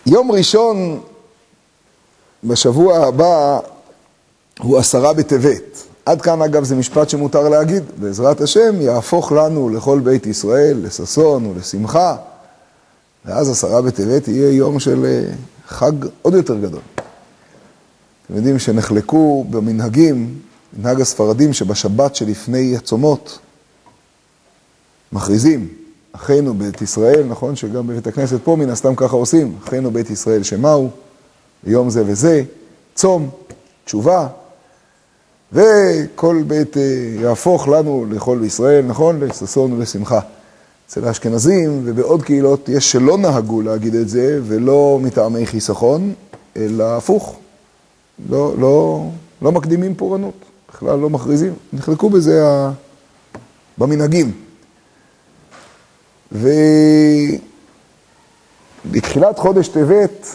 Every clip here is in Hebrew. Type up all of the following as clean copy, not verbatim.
יום ראשון בשבוע הבא הוא 10 בטבת. עד כאן אגב זה משפט שמותר להגיד, בעזרת השם יהפוך לנו לכל בית ישראל, לששון ולשמחה, ואז 10 בטבת יהיה יום של חג עוד יותר גדול. אתם יודעים שנחלקו במנהגים, מנהג הספרדים שבשבת שלפני הצומות מכריזים, אחינו בית ישראל, נכון שגם בבית הכנסת פה מן הסתם ככה עושים, אחינו בית ישראל שמעו, ביום זה וזה, צום, תשובה, וכל בית יהפוך לנו לכל בישראל, נכון? לששון ולשמחה. אצל האשכנזים ובעוד קהילות יש שלא נהגו להגיד את זה, ולא מטעמי חיסכון, אלא הפוך. לא מקדימים פורענות, בכלל לא מכריזים. נחלקו בזה במנהגים. ובתחילת חודש טבת,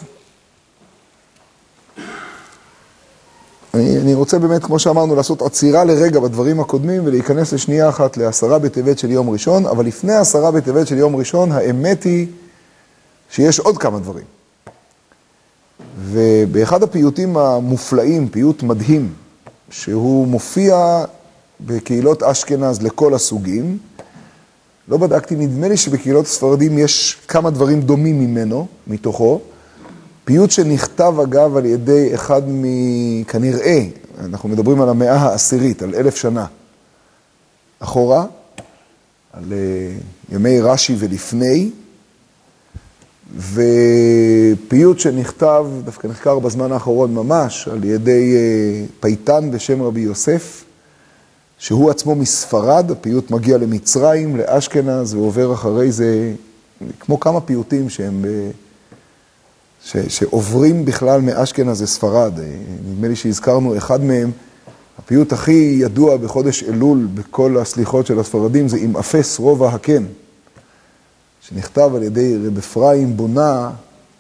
אני רוצה באמת, כמו שאמרנו, לעשות עצירה לרגע בדברים הקודמים ולהיכנס לשנייה אחת ל10 בטבת של יום ראשון, אבל לפני 10 בטבת של יום ראשון, האמת היא שיש עוד כמה דברים. ובאחד הפיוטים המופלאים, פיוט מדהים, שהוא מופיע בקהילות אשכנז לכל הסוגים, לא בדקתי, נדמה לי שבקהילות הספרדים יש כמה דברים דומים ממנו, מתוכו, פיוט שנכתב אגב על ידי אחד כנראה, אנחנו מדברים על המאה העשירית, על 1000 שנה אחורה, על ימי רש"י ולפני, ופיוט שנכתב, דווקא נחקר בזמן האחרון ממש, על ידי פייטן בשם רבי יוסף, שהוא עצמו מספרד, הפיוט מגיע למצרים, לאשכנז, ועובר אחרי זה, כמו כמה פיוטים שהם שעוברים בכלל מאשכנז לספרד. נדמה לי שהזכרנו אחד מהם, הפיוט הכי ידוע בחודש אלול בכל הסליחות של הספרדים, זה עם אפס רובע הקן, שנכתב על ידי רב אפרים בונה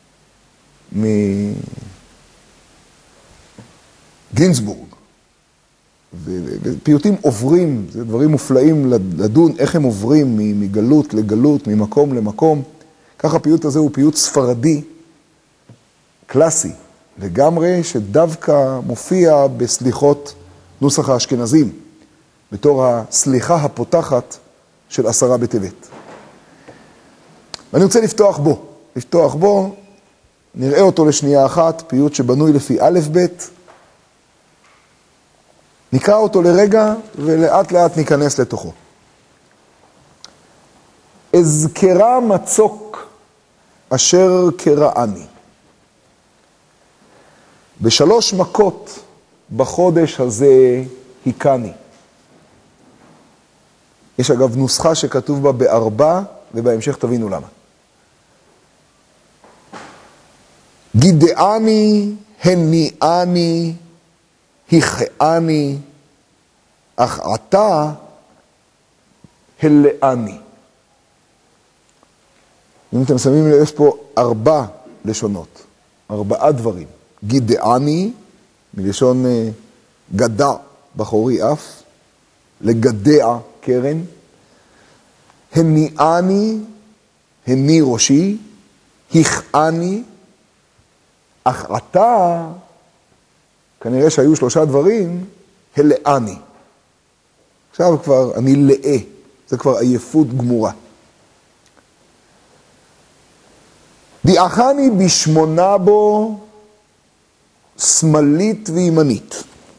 מגינסבורג. ופיוטים עוברים, זה דברים מופלאים לדון איך הם עוברים מגלות לגלות, ממקום למקום. כך הפיוט הזה הוא פיוט ספרדי, קלאסי, לגמרי, שדווקא מופיע בסליחות נוסח האשכנזים, בתור הסליחה הפותחת של 10 בטבת. ואני רוצה לפתוח בו, נראה אותו לשנייה אחת, פיוט שבנוי לפי א' ב', נקרא אותו לרגע ולאט לאט ניכנס לתוכו. אזכרה מצוק אשר קראני. ב3 מכות בחודש הזה היכני. יש אגב נוסחה שכתוב בה ב4, ובהמשך תבינו למה. גידעני, הניעני, היכעני, אך עתה הלעני. אם אתם שמים לב, יש פה 4 לשונות, 4 דברים. גידעני, מלשון גדע בחורי אף, לגדע קרן. הניעני, הני ראשי, היכעני, אך עתה, כנראה שהיו 3 דברים, הלעני. עכשיו כבר אני לאה, זה כבר עייפות גמורה. דיעכני בשמונה בו שמאלית וימנית.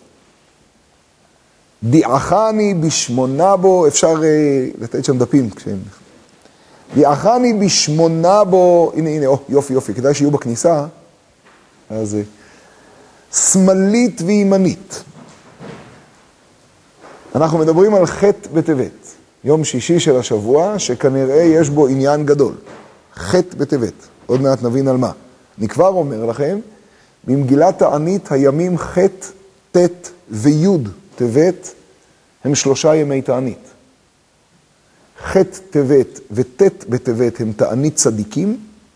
דיעכני בשמונה בו, אפשר לתת שם דפים כשהם... דיעכני בשמונה בו, הנה, יופי, כדאי שיהיו בכניסה, אז שמאלית וימנית. אנחנו מדברים על ח' בטבת, יום שישי של השבוע, שכנראה יש בו עניין גדול. ח' בטבת, עוד מעט נבין על מה. אני כבר אומר לכם, במגילת תענית הימים ח', ט' וי' טבת הם 3 ימי תענית. ח' טבת וט' בטבת הם תענית צדיקים,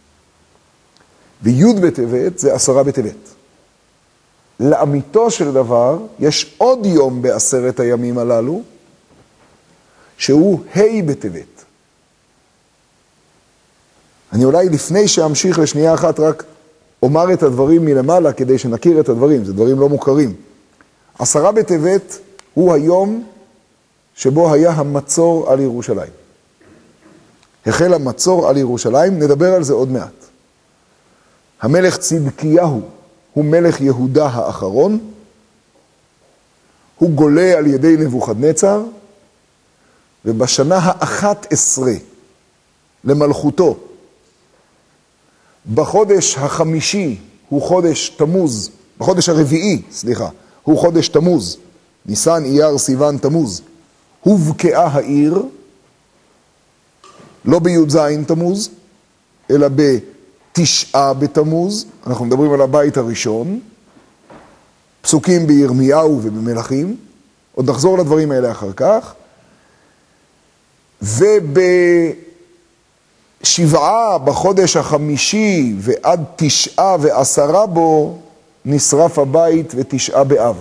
וי' בטבת זה 10 בטבת. לאמיתו של דבר, יש עוד יום ב10 הימים הללו, שהוא ה' בטבת. אני אולי לפני שאמשיך לשנייה אחת רק אומר את הדברים מלמעלה כדי שנכיר את הדברים, זה דברים לא מוכרים. 10 בטבת הוא היום שבו היה המצור על ירושלים. החל המצור על ירושלים, נדבר על זה עוד מעט. המלך צדקיהו הוא מלך יהודה האחרון, הוא גולה על ידי נבוכדנצר, ובשנה ה-11 למלכותו, בחודש החמישי הוא חודש תמוז, בחודש הרביעי, הוא חודש תמוז, ניסן, אייר, סיוון, תמוז, הובקעה העיר, לא בי"ז תמוז, אלא בתשעה בתמוז, אנחנו מדברים על הבית הראשון, פסוקים בירמיהו ובמלכים, עוד נחזור לדברים האלה אחר כך, ובשבעה בחודש החמישי ועד 9 ו10 בו נשרף הבית ו9 באב.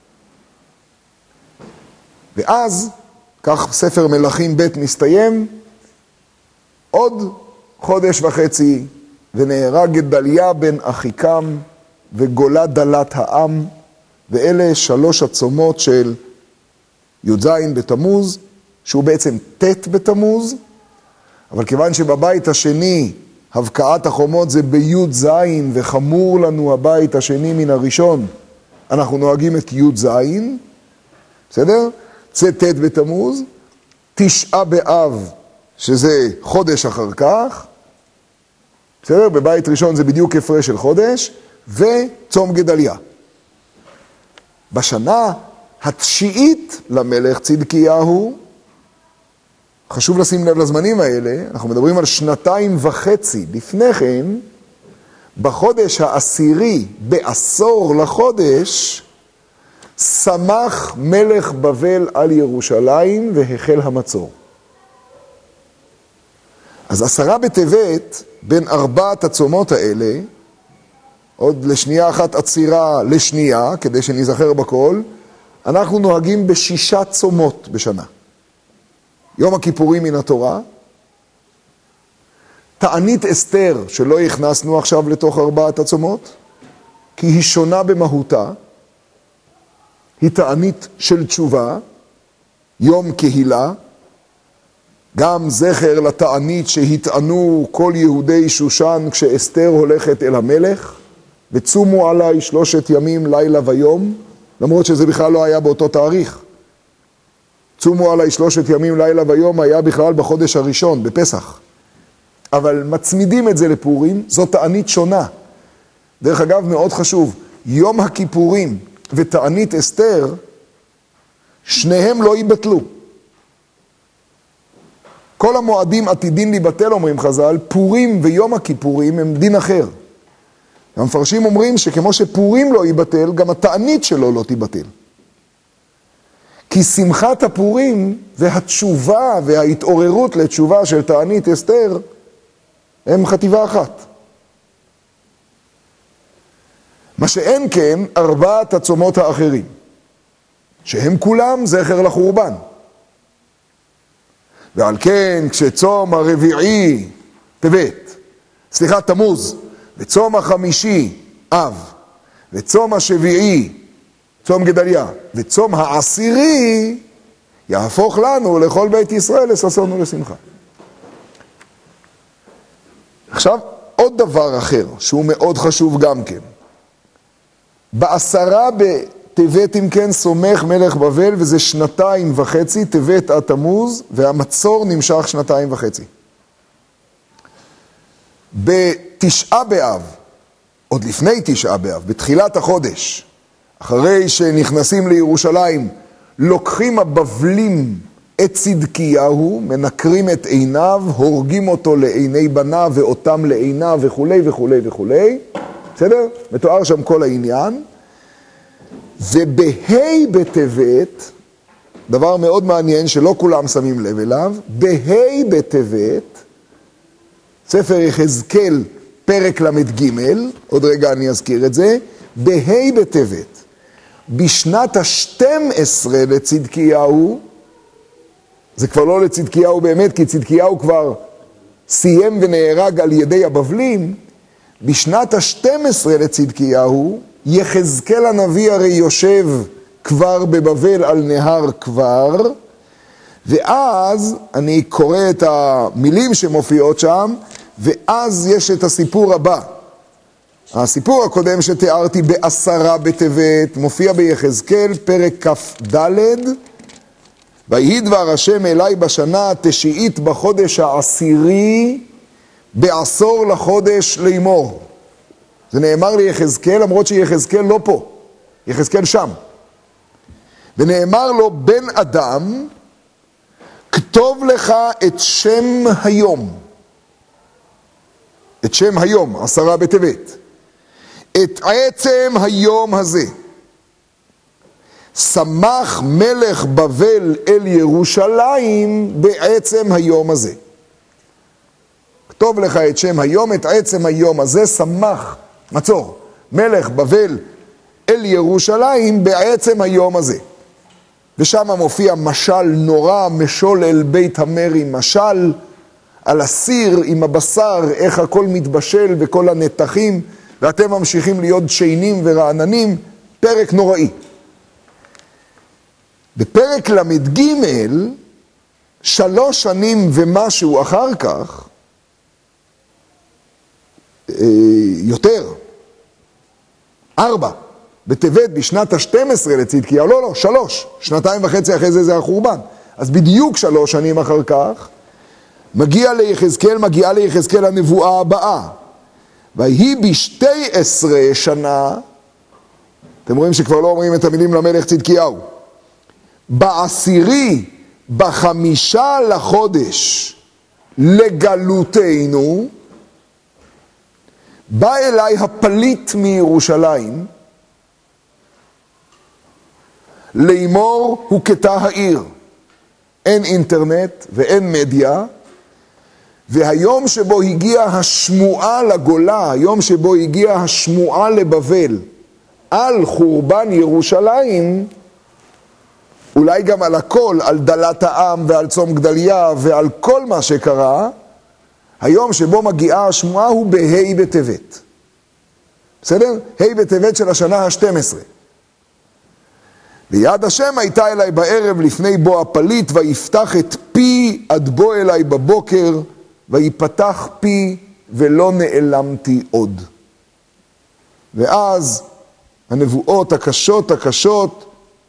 ואז, כך ספר מלכים ב' מסתיים, עוד חודש וחצי ונהרג גדליה בן אחיקם וגולה דלת העם, ואלה 3 הצומות של י"ז בתמוז, שהוא בעצם ט' בתמוז, אבל כיוון שבבית השני הבקעת החומות זה בי"ז וחמור לנו הבית השני מן הראשון, אנחנו נוהגים את י"ז, בסדר? זה ט' בתמוז, 9 באב שזה חודש אחר כך, בסדר? בבית ראשון זה בדיוק הפרש של חודש, וצום גדליה. בשנה התשיעית למלך צדקיהו, חשוב לשים לב לזמנים האלה, אנחנו מדברים על 2.5 לפני כן, בחודש העשירי, בעשור לחודש, שמח מלך בבל על ירושלים והחל המצור. אז 10 בטבת, בין 4 הצומות האלה, עוד לשנייה אחת עצירה לשנייה, כדי שנזכר בכל, אנחנו נוהגים ב6 צומות בשנה. יום הכיפורים מן התורה, תענית אסתר, שלא הכנסנו עכשיו לתוך 4 הצומות, כי היא שונה במהותה, היא תענית של תשובה, יום קהילה, גם זכר לתענית שהתענו כל יהודי שושן כשאסתר הולכת אל המלך, וצומו עליי 3 ימים לילה ויום, למרות שזה בכלל לא היה באותו תאריך. צומו עליי 3 ימים לילה ויום היה בכלל בחודש הראשון, בפסח. אבל מצמידים את זה לפורים, זו תענית שונה. דרך אגב, מאוד חשוב, יום הכיפורים ותענית אסתר, שניהם לא ייבטלו. כל המועדים עתידין להיבטל, אומרים חז"ל, פורים ויום הכיפורים הם דין אחר. המפרשים אומרים שכמו שפורים לא ייבטל, גם התענית שלו לא תיבטל. כי שמחת הפורים והתשובה וההתעוררות לתשובה של תענית אסתר הם חטיבה אחת. מה שאין כן 4 הצומות האחרים, שהם כולם זכר לחורבן. ועל כן כשצום הרביעי תמוז, וצום החמישי אב, וצום השביעי צום גדליה, וצום העשירי יהפוך לנו לכל בית ישראל לששון ולשמחה. עכשיו עוד דבר אחר שהוא מאוד חשוב גם כן. ב10 בטבת אם כן סומך מלך בבל, וזה 2.5, טבת עד תמוז, והמצור נמשך 2.5. ב9 באב, עוד לפני 9 באב, בתחילת החודש, אחרי שנכנסים לירושלים, לוקחים הבבלים את צדקיהו, מנקרים את עיניו, הורגים אותו לעיני בניו ואותם לעיניו וכו' וכו' וכו'. בסדר? מתואר שם כל העניין. ובהי בטבת, דבר מאוד מעניין שלא כולם שמים לב אליו, בהי בטבת, ספר יחזקאל פרק למ"ג, עוד רגע אני אזכיר את זה, בהי בטבת, בשנת ה-12 לצדקיהו, זה כבר לא לצדקיהו באמת, כי צדקיהו כבר סיים ונהרג על ידי הבבלים, בשנת ה-12 לצדקיהו, יחזקאל הנביא הרי יושב כבר בבבל על נהר כבר, ואז אני קורא את המילים שמופיעות שם, ואז יש את הסיפור הבא. הסיפור הקודם שתיארתי ב10 בטבת, מופיע ביחזקאל פרק כ"ד, ויהי דבר השם אליי בשנה ה9 בחודש ה10 ב10 לחודש לאמור. זה נאמר ליחזקאל, למרות שיחזקאל לא פה, יחזקאל שם. ונאמר לו, בן אדם, כתוב לך את שם היום. את שם היום, 10 בטבת. את עצם היום הזה. שמח מלך בבל אל ירושלים בעצם היום הזה. כתוב לך את שם היום, את עצם היום הזה, שמח, מצור, מלך בבל אל ירושלים בעצם היום הזה. ושם מופיע משל נורא, משול אל בית המרי, משל על הסיר עם הבשר, איך הכל מתבשל וכל הנתחים, ואתם ממשיכים להיות שיינים ורעננים, פרק נוראי. בפרק למד ג' 3 שנים ומשהו אחר כך, יותר, 4, בטבת בשנת ה-12 לצדקיהו, לא, 3, 2.5 אחרי זה החורבן. אז בדיוק 3 שנים אחר כך, מגיעה ליחזקאל הנבואה הבאה. ויהי ב12 שנה, אתם רואים שכבר לא אומרים את המילים למלך צדקיהו, ב10 ב5 לחודש לגלותנו, בא אליי הפליט מירושלים, לאמור הוכתה העיר. אין אינטרנט ואין מדיה, והיום שבו הגיעה השמועה לגולה, היום שבו הגיעה השמועה לבבל, על חורבן ירושלים, אולי גם על הכל, על דלת העם ועל צום גדליה ועל כל מה שקרה, היום שבו מגיעה השמועה הוא בה' בטבת. בסדר? ה' בטבת של השנה ה-12. ויד השם הייתה אליי בערב לפני בוא הפליט, ויפתח את פי עד בוא אליי בבוקר, ויפתח פי ולא נעלמתי עוד. ואז הנבואות הקשות,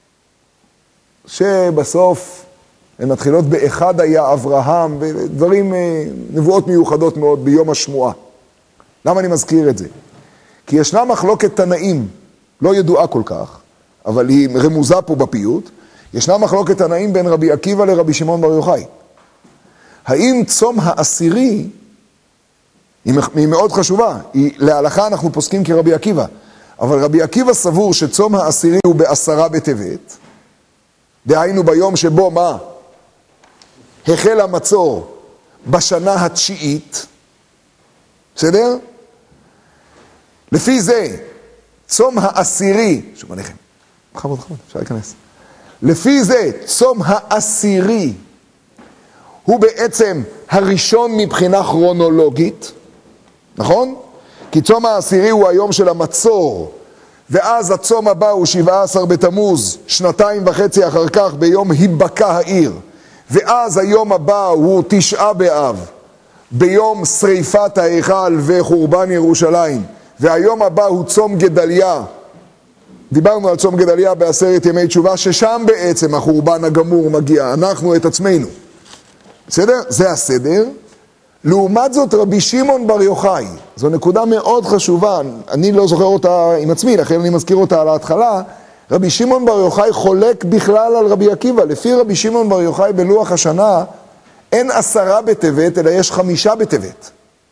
שבסוף הן מתחילות באחד היה אברהם, ודברים, נבואות מיוחדות מאוד ביום השמועה. למה אני מזכיר את זה? כי ישנה מחלוקת תנאים, לא ידועה כל כך, אבל היא רמוזה פה בפיוט. ישנה מחלוקת תנאים בין רבי עקיבא לרבי שמעון בר יוחאי. האם צום העשירי, היא מאוד חשובה, להלכה אנחנו פוסקים כרבי עקיבא, אבל רבי עקיבא סבור שצום העשירי הוא ב10 בטבת, דהיינו ביום שבו מה? החל המצור בשנה ה9, בסדר? לפי זה, צום העשירי, שוב עליכם, חמוד, אפשר להיכנס. לפי זה, צום העשירי הוא בעצם הראשון מבחינה כרונולוגית, נכון? כי צום העשירי הוא היום של המצור, ואז הצום הבא הוא 17 בתמוז, 2.5 אחר כך ביום היבקע העיר, ואז היום הבא הוא 9 באב, ביום שריפת ההיכל וחורבן ירושלים, והיום הבא הוא צום גדליה. דיברנו על צום גדליה ב10 ימי תשובה, ששם בעצם החורבן הגמור מגיע, אנחנו את עצמנו. בסדר? זה הסדר. לעומת זאת רבי שמעון בר יוחאי, זו נקודה מאוד חשובה, אני לא זוכר אותה עם עצמי, לכן אני מזכיר אותה על ההתחלה. רבי שמעון בר יוחאי חולק בכלל על רבי עקיבא. לפי רבי שמעון בר יוחאי בלוח השנה אין 10 בטבת, אלא יש 5 בטבת.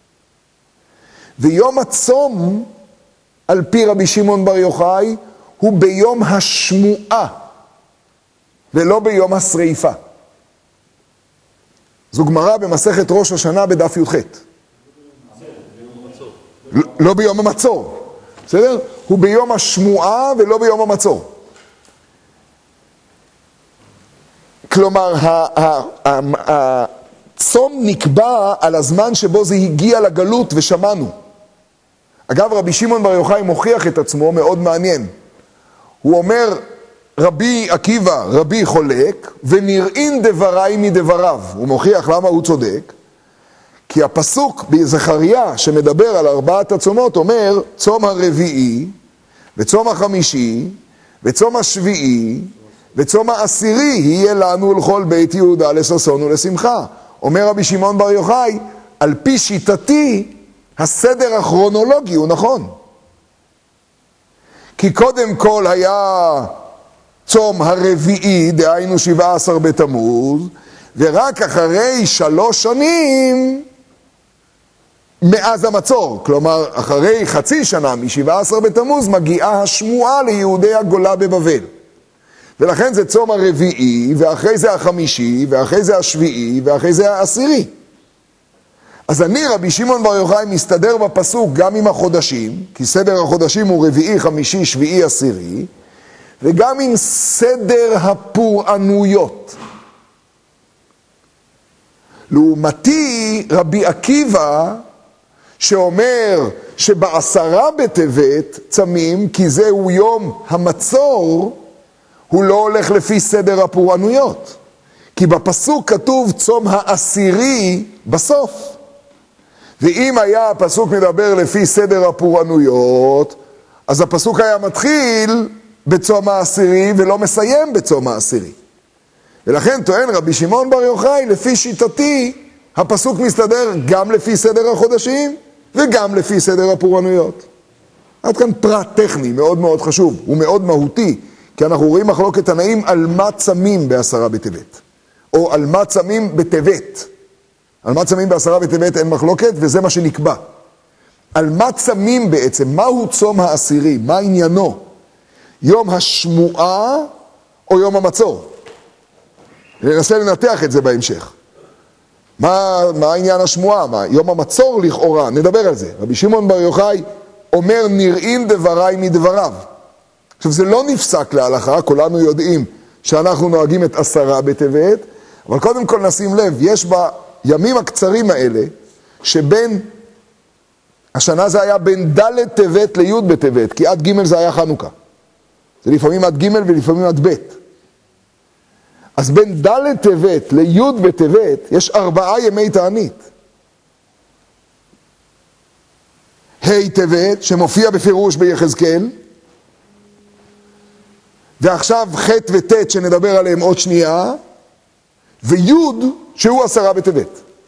ויום הצום, על פי רבי שמעון בר יוחאי, הוא ביום השמועה, ולא ביום השריפה. זו גמרא במסכת ראש השנה בדף י"ח. לא ביום המצור, בסדר? הוא ביום השמועה ולא ביום המצור. כלומר, הצום נקבע על הזמן שבו זה הגיע לגלות ושמענו. אגב, רבי שמעון בר יוחאי מוכיח את עצמו מאוד מעניין. הוא אומר, רבי עקיבא, רבי חולק, ונראים דבריי מדבריו. הוא מוכיח למה הוא צודק. כי הפסוק בזכריה שמדבר על 4 הצומות אומר, צום הרביעי, וצום החמישי, וצום השביעי, וצום העשירי יהיה לנו לכל בית יהודה לששון ולשמחה. אומר רבי שמעון בר יוחאי, על פי שיטתי, הסדר הכרונולוגי הוא נכון. כי קודם כל היה צום הרביעי, דהיינו 17 בתמוז, ורק אחרי 3 שנים מאז המצור, כלומר אחרי חצי שנה מ-17 בתמוז מגיעה השמועה ליהודי הגולה בבבל. ולכן זה צום הרביעי, ואחרי זה החמישי, ואחרי זה השביעי, ואחרי זה העשירי. אז אני, רבי שמעון בר יוחאי, מסתדר בפסוק גם עם החודשים, כי סדר החודשים הוא רביעי, חמישי, שביעי, עשירי, וגם עם סדר הפורענויות. לעומתי, רבי עקיבא, שאומר שב10 בטבת צמים, כי זהו יום המצור, הוא לא הולך לפי סדר הפורענויות. כי בפסוק כתוב צום העשירי בסוף. ואם היה הפסוק מדבר לפי סדר הפורענויות, אז הפסוק היה מתחיל בצום העשירי ולא מסיים בצום העשירי. ולכן טוען רבי שמעון בר יוחאי, לפי שיטתי, הפסוק מסתדר גם לפי סדר החודשים וגם לפי סדר הפורענויות. עד כאן פרט טכני מאוד מאוד חשוב, הוא מאוד מהותי, כי אנחנו רואים מחלוקת תנאים על מה צמים ב10 בטבת, או על מה צמים בטבת. על מה צמים ב10 בטבת אין מחלוקת, וזה מה שנקבע. על מה צמים בעצם, מהו צום העשירי, מה עניינו? יום השמועה או יום המצור? ננסה לנתח את זה בהמשך. מה העניין השמועה? יום המצור לכאורה, נדבר על זה. רבי שמעון בר יוחאי אומר, נראים דבריי מדבריו. עכשיו, זה לא נפסק להלכה, כולנו יודעים שאנחנו נוהגים את 10 בטבת, אבל קודם כל נשים לב, יש בימים הקצרים האלה, שבין, השנה זה היה בין ד' טבת לי' בטבת, כי עד ג' זה היה חנוכה. זה לפעמים עד ג' ולפעמים עד ב'. אז בין ד' טבת לי' בטבת יש 4 ימי תענית. ה' טבת שמופיע בפירוש ביחזקאל, ועכשיו ח' וט' שנדבר עליהם עוד שנייה, וי' שהוא 10 בטבת.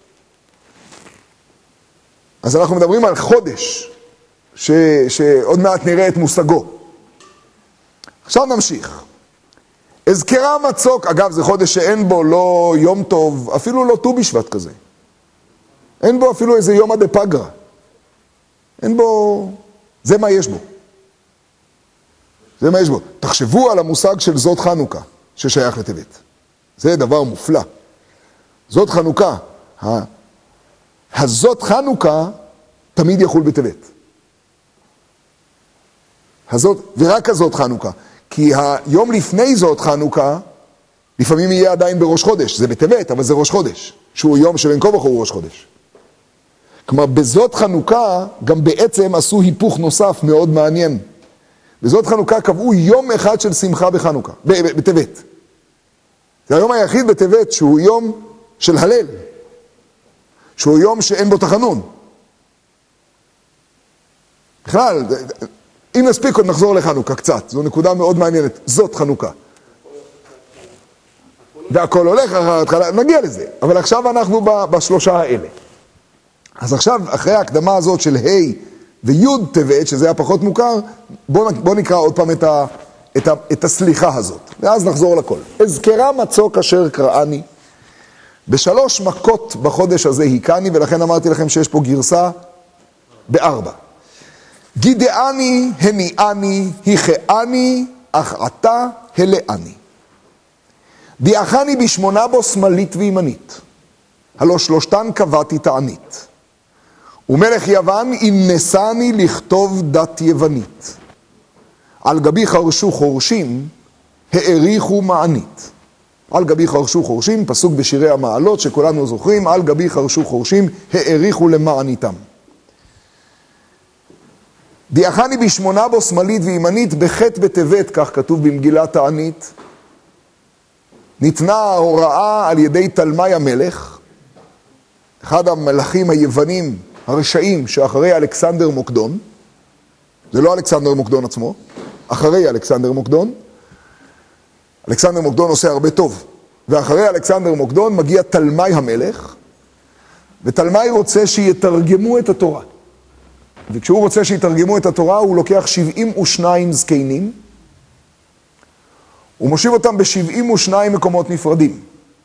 אז אנחנו מדברים על חודש שעוד מעט נראה את מושגו. עכשיו נמשיך. אזכרה מצוק, אגב זה חודש שאין בו לא יום טוב, אפילו לא ט"ו בשבט כזה. אין בו אפילו איזה יום עד פגרה. אין בו, זה מה יש בו. זה מה יש בו. תחשבו על המושג של זאת חנוכה, ששייך לטבת. זה דבר מופלא. זאת חנוכה. הזאת חנוכה תמיד יחול בטבת. הזאת, ורק הזאת חנוכה. כי היום לפני זאת חנוכה, לפעמים יהיה עדיין בראש חודש. זה בטבת, אבל זה ראש חודש. שהוא יום שבין כה וכה הוא ראש חודש. כלומר, בזאת חנוכה גם בעצם עשו היפוך נוסף מאוד מעניין. בזאת חנוכה קבעו יום אחד של שמחה בחנוכה, בטבת. זה היום היחיד בטבת שהוא יום של הלל. שהוא יום שאין בו תחנון. בכלל, אם נספיק עוד נחזור לחנוכה קצת, זו נקודה מאוד מעניינת, זאת חנוכה. והכל הולך אחר התחלה, נגיע לזה, אבל עכשיו אנחנו בשלושה האלה. אז עכשיו, אחרי ההקדמה הזאת של ה' וי' טבת, שזה היה פחות מוכר, בוא נקרא עוד פעם את הסליחה הזאת, ואז נחזור לכל. אזכרה מצוק אשר קראני, ב3 מכות בחודש הזה היכני, ולכן אמרתי לכם שיש פה גרסה ב4. גידעני, הניעני, היכעני, אך עתה הלעני. דיעכני ב8 בו שמאלית וימנית, הלא שלושתן קבעתי תענית. ומלך יוון איננסני לכתוב דת יוונית. על גבי חרשו חורשים, העריכו מענית. על גבי חרשו חורשים, פסוק בשירי המעלות שכולנו זוכרים, על גבי חרשו חורשים, העריכו למעניתם. דיחני בשמונה בו שמאלית וימנית בחטא בטבת, כך כתוב במגילת תענית. ניתנה ההוראה על ידי תלמי המלך, אחד המלכים היוונים הרשעים שאחרי אלכסנדר מוקדון, זה לא אלכסנדר מוקדון עצמו, אחרי אלכסנדר מוקדון. אלכסנדר מוקדון עושה הרבה טוב, ואחרי אלכסנדר מוקדון מגיע תלמי המלך, ותלמי רוצה שיתרגמו את התורה. וכשהוא רוצה שיתרגמו את התורה, הוא לוקח 72 זקנים, הוא מושיב אותם ב72 מקומות נפרדים.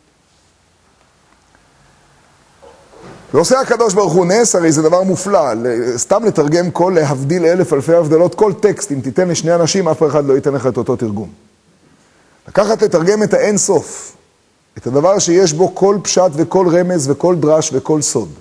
ועושה הקדוש ברוך הוא נס, הרי זה דבר מופלא, סתם לתרגם כל, להבדיל אלף אלפי הבדלות, כל טקסט, אם תיתן לשני אנשים, אף אחד לא ייתן לך את אותו תרגום. לקחת לתרגם את האין סוף, את הדבר שיש בו כל פשט וכל רמז וכל דרש וכל סוד.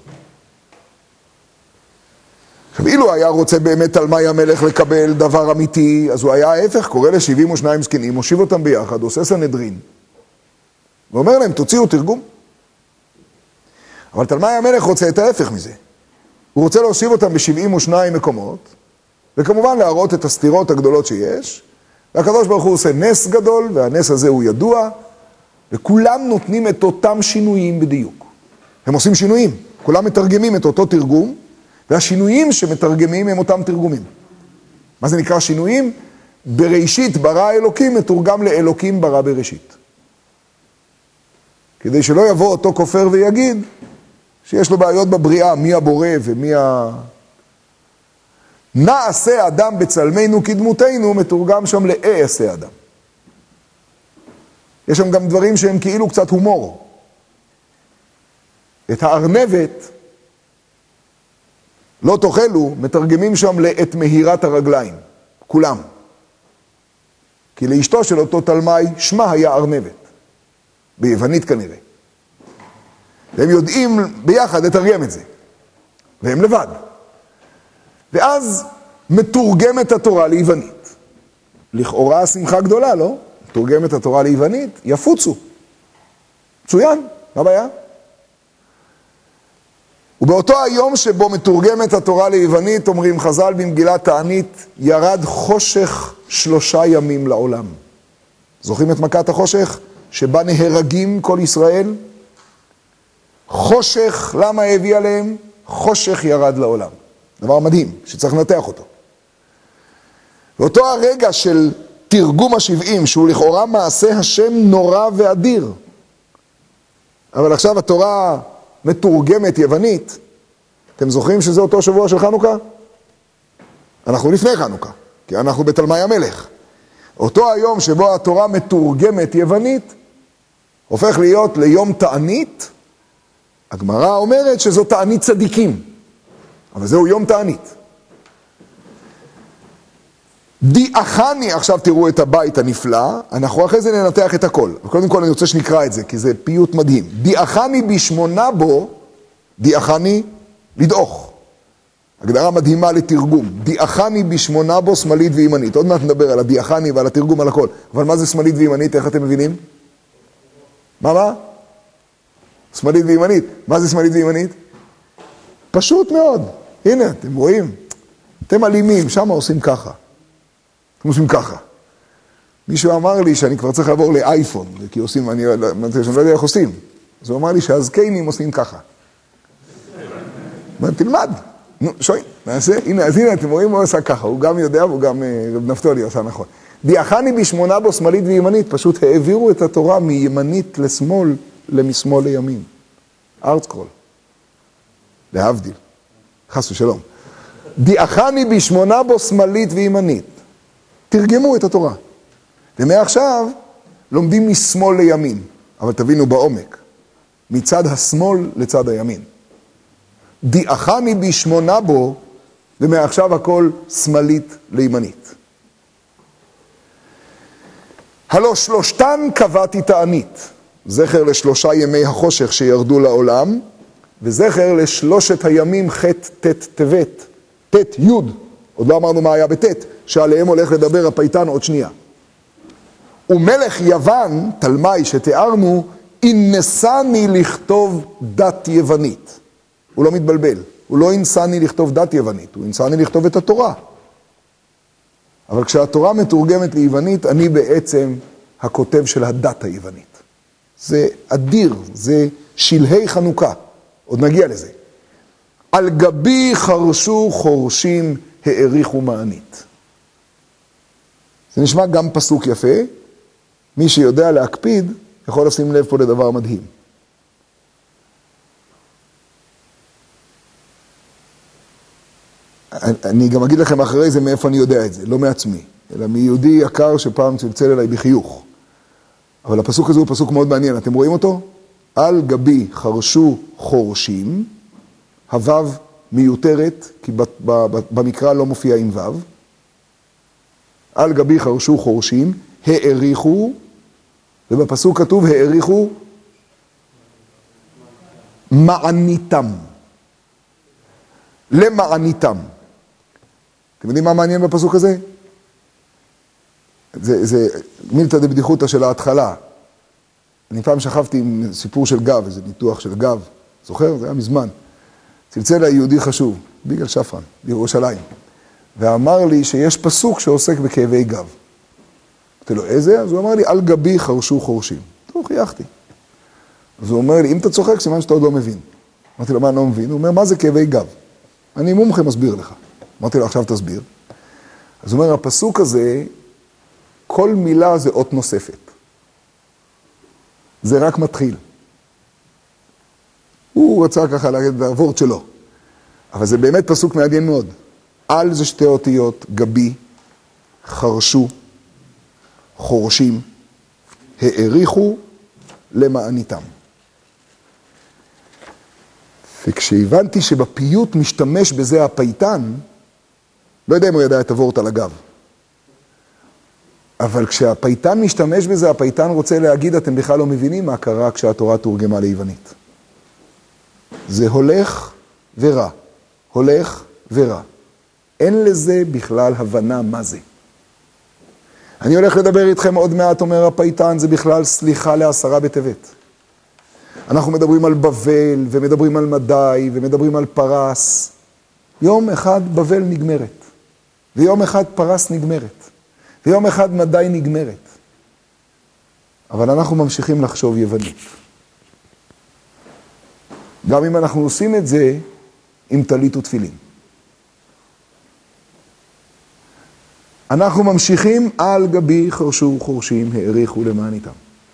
עכשיו, אילו היה רוצה באמת תלמי המלך לקבל דבר אמיתי, אז הוא היה ההפך, קורא ל72 זקנים, מושיב אותם ביחד, עושה סנהדרין, ואומר להם, תוציאו תרגום. אבל תלמי המלך רוצה את ההפך מזה. הוא רוצה להושיב אותם ב72 מקומות, וכמובן להראות את הסתירות הגדולות שיש, והקדוש ברוך הוא עושה נס גדול, והנס הזה הוא ידוע, וכולם נותנים את אותם שינויים בדיוק. הם עושים שינויים, כולם מתרגמים את אותו תרגום, והשינויים שמתרגמים הם אותם תרגומים. מה זה נקרא שינויים? בראשית ברא אלוקים מתורגם לאלוקים ברא בראשית. כדי שלא יבוא אותו כופר ויגיד שיש לו בעיות בבריאה, מי הבורא ומי נעשה אדם בצלמנו כדמותנו, מתורגם שם לאעשה אדם. יש שם גם דברים שהם כאילו קצת הומור. את הארנבת לא תאכלו, מתרגמים שם לאת מהירת הרגליים, כולם. כי לאשתו של אותו תלמי שמה היה ארנבת, ביוונית כנראה. והם יודעים ביחד לתרגם את זה, והם לבד. ואז מתורגמת התורה ליוונית. לכאורה שמחה גדולה, לא? מתורגמת התורה ליוונית, יפוצו. מצוין, מה הבעיה? ובאותו היום שבו מתורגמת התורה ליוונית, אומרים חז"ל במגילת תענית, ירד חושך 3 ימים לעולם. זוכרים את מכת החושך? שבה נהרגים כל ישראל? חושך, למה הביא עליהם? חושך ירד לעולם. דבר מדהים, שצריך לנתח אותו. באותו הרגע של תרגום ה70, שהוא לכאורה מעשה השם נורא ואדיר, אבל עכשיו התורה מתורגמת יוונית, אתם זוכרים שזה אותו שבוע של חנוכה? אנחנו לפני חנוכה, כי אנחנו בתלמי המלך. אותו היום שבו התורה מתורגמת יוונית, הופך להיות ליום תענית. הגמרא אומרת שזו תענית צדיקים, אבל זהו יום תענית. דיחני, עכשיו תראו את הבית הנפלא, אנחנו אחרי זה ננתח את הכל. וקודם כל אני רוצה שנקרא את זה, כי זה פיוט מדהים. דיחני בשמונה בו, דיחני לדאוך. הגדרה מדהימה לתרגום. דיחני בשמונה בו שמאלית וימנית. עוד מעט נדבר על הדיחני ועל התרגום על הכל. אבל מה זה שמאלית וימנית? איך אתם מבינים? מה? שמאלית וימנית. מה זה שמאלית וימנית? פשוט מאוד. הנה, אתם רואים? אתם אלימים, שם עושים ככה. אתם עושים ככה. מישהו אמר לי שאני כבר צריך לעבור לאייפון, כי עושים, אני לא יודע איך עושים. אז הוא אמר לי שהזקנים עושים ככה. תלמד. נו, שוי, נעשה. הנה, אז הנה, אתם רואים, הוא עושה ככה. הוא גם יודע, והוא גם רב נפתולי עושה נכון. דיחני בשמונה בו שמאלית וימנית, פשוט העבירו את התורה מימנית לשמאל, למשמאל לימין. ארטסקרול. להבדיל. חס ושלום. דיחני בשמונה בו שמאלית וימנית. תרגמו את התורה. ומעכשיו לומדים משמאל לימין, אבל תבינו בעומק, מצד השמאל לצד הימין. דיחני בשמונה בו, ומעכשיו הכל שמאלית לימנית. הלא שלושתן קבעתי תענית, זכר ל3 ימי החושך שירדו לעולם, וזכר ל3 הימים ח' ט' טבת, ט' י', עוד לא אמרנו מה היה בט', שעליהם הולך לדבר הפייטן עוד שנייה. ומלך יוון, תלמי שתיארנו, אינסני לכתוב דת יוונית. הוא לא מתבלבל, הוא לא אינסני לכתוב דת יוונית, הוא אינסני לכתוב את התורה. אבל כשהתורה מתורגמת ליוונית, אני בעצם הכותב של הדת היוונית. זה אדיר, זה שלהי חנוכה, עוד נגיע לזה. על גבי חרשו חורשים העריכו מענית. זה נשמע גם פסוק יפה, מי שיודע להקפיד יכול לשים לב פה לדבר מדהים. אני גם אגיד לכם אחרי זה מאיפה אני יודע את זה, לא מעצמי, אלא מיהודי יקר שפעם צלצל אליי בחיוך. אבל הפסוק הזה הוא פסוק מאוד מעניין, אתם רואים אותו? על גבי חרשו חורשים, הוו מיותרת, כי במקרא לא מופיע עם וו. על גבי חרשו חורשים, העריכו, ובפסוק כתוב העריכו מעניתם. למעניתם. אתם יודעים מה מעניין בפסוק הזה? זה מילתא דבדיחותא של ההתחלה. אני פעם שכבתי עם סיפור של גב, איזה ניתוח של גב. זוכר? זה היה מזמן. צלצל לי יהודי חשוב, ביגל שפרן, בירושלים. ואמר לי שיש פסוק שעוסק בכאבי גב. אמרתי לו, איזה? אז הוא אמר לי, על גבי חרשו חורשים. טוב, חייכתי. אז הוא אומר לי, אם אתה צוחק, סימן שאתה עוד לא מבין. אמרתי לו, מה אני לא מבין? הוא אומר, מה זה כאבי גב? אני מומחה מסביר לך. אמרתי לו, עכשיו תסביר. אז הוא אומר, הפסוק הזה, כל מילה זה אות נוספת. זה רק מתחיל. הוא רצה ככה להגיד את הוורד שלו. אבל זה באמת פסוק מעניין מאוד. על זה שתי אותיות, גבי, חרשו, חורשים, העריכו למעניתם. וכשהבנתי שבפיוט משתמש בזה הפייטן, לא יודע אם הוא ידע את הוורט על הגב. אבל כשהפייטן משתמש בזה, הפייטן רוצה להגיד, אתם בכלל לא מבינים מה קרה כשהתורה תורגמה ליוונית. זה הולך ורע. הולך ורע. אין לזה בכלל הבנה מה זה. אני הולך לדבר איתכם עוד מעט, אומר הפייטן, זה בכלל סליחה לעשרה בטבת. אנחנו מדברים על בבל, ומדברים על מדי, ומדברים על פרס. יום אחד בבל נגמרת, ויום אחד פרס נגמרת, ויום אחד מדי נגמרת. אבל אנחנו ממשיכים לחשוב יוונית. גם אם אנחנו עושים את זה עם טלית ותפילין. אנחנו ממשיכים על גבי חרשו חורשים העריכו למעניתם.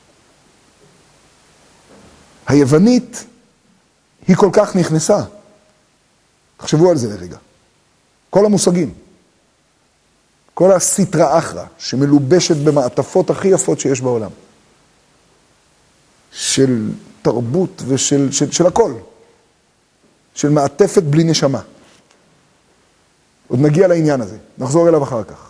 היוונית היא כל כך נכנסה. תחשבו על זה לרגע. כל המושגים. כל הסטרא אחרא שמלובשת במעטפות הכי יפות שיש בעולם. של תרבות של הכל. של מעטפת בלי נשמה. עוד נגיע לעניין הזה. נחזור אליו אחר כך.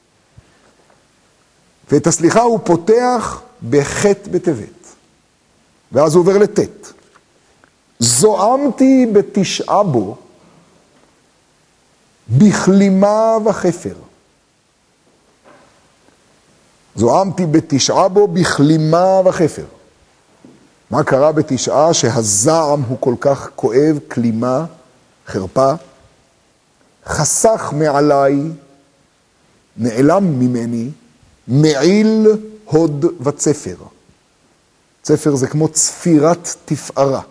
ואת הסליחה הוא פותח בחטא בטבת. ואז הוא עובר לטט. זועמתי בתשעה בו, בכלימה וחפר. זועמתי בתשעה בו, בכלימה וחפר. מה קרה בתשעה? שהזעם הוא כל כך כואב, כלימה, חרפה. חסך מעליי, נעלם ממני, מעיל הוד וצפר. צפר זה כמו צפירת תפארה.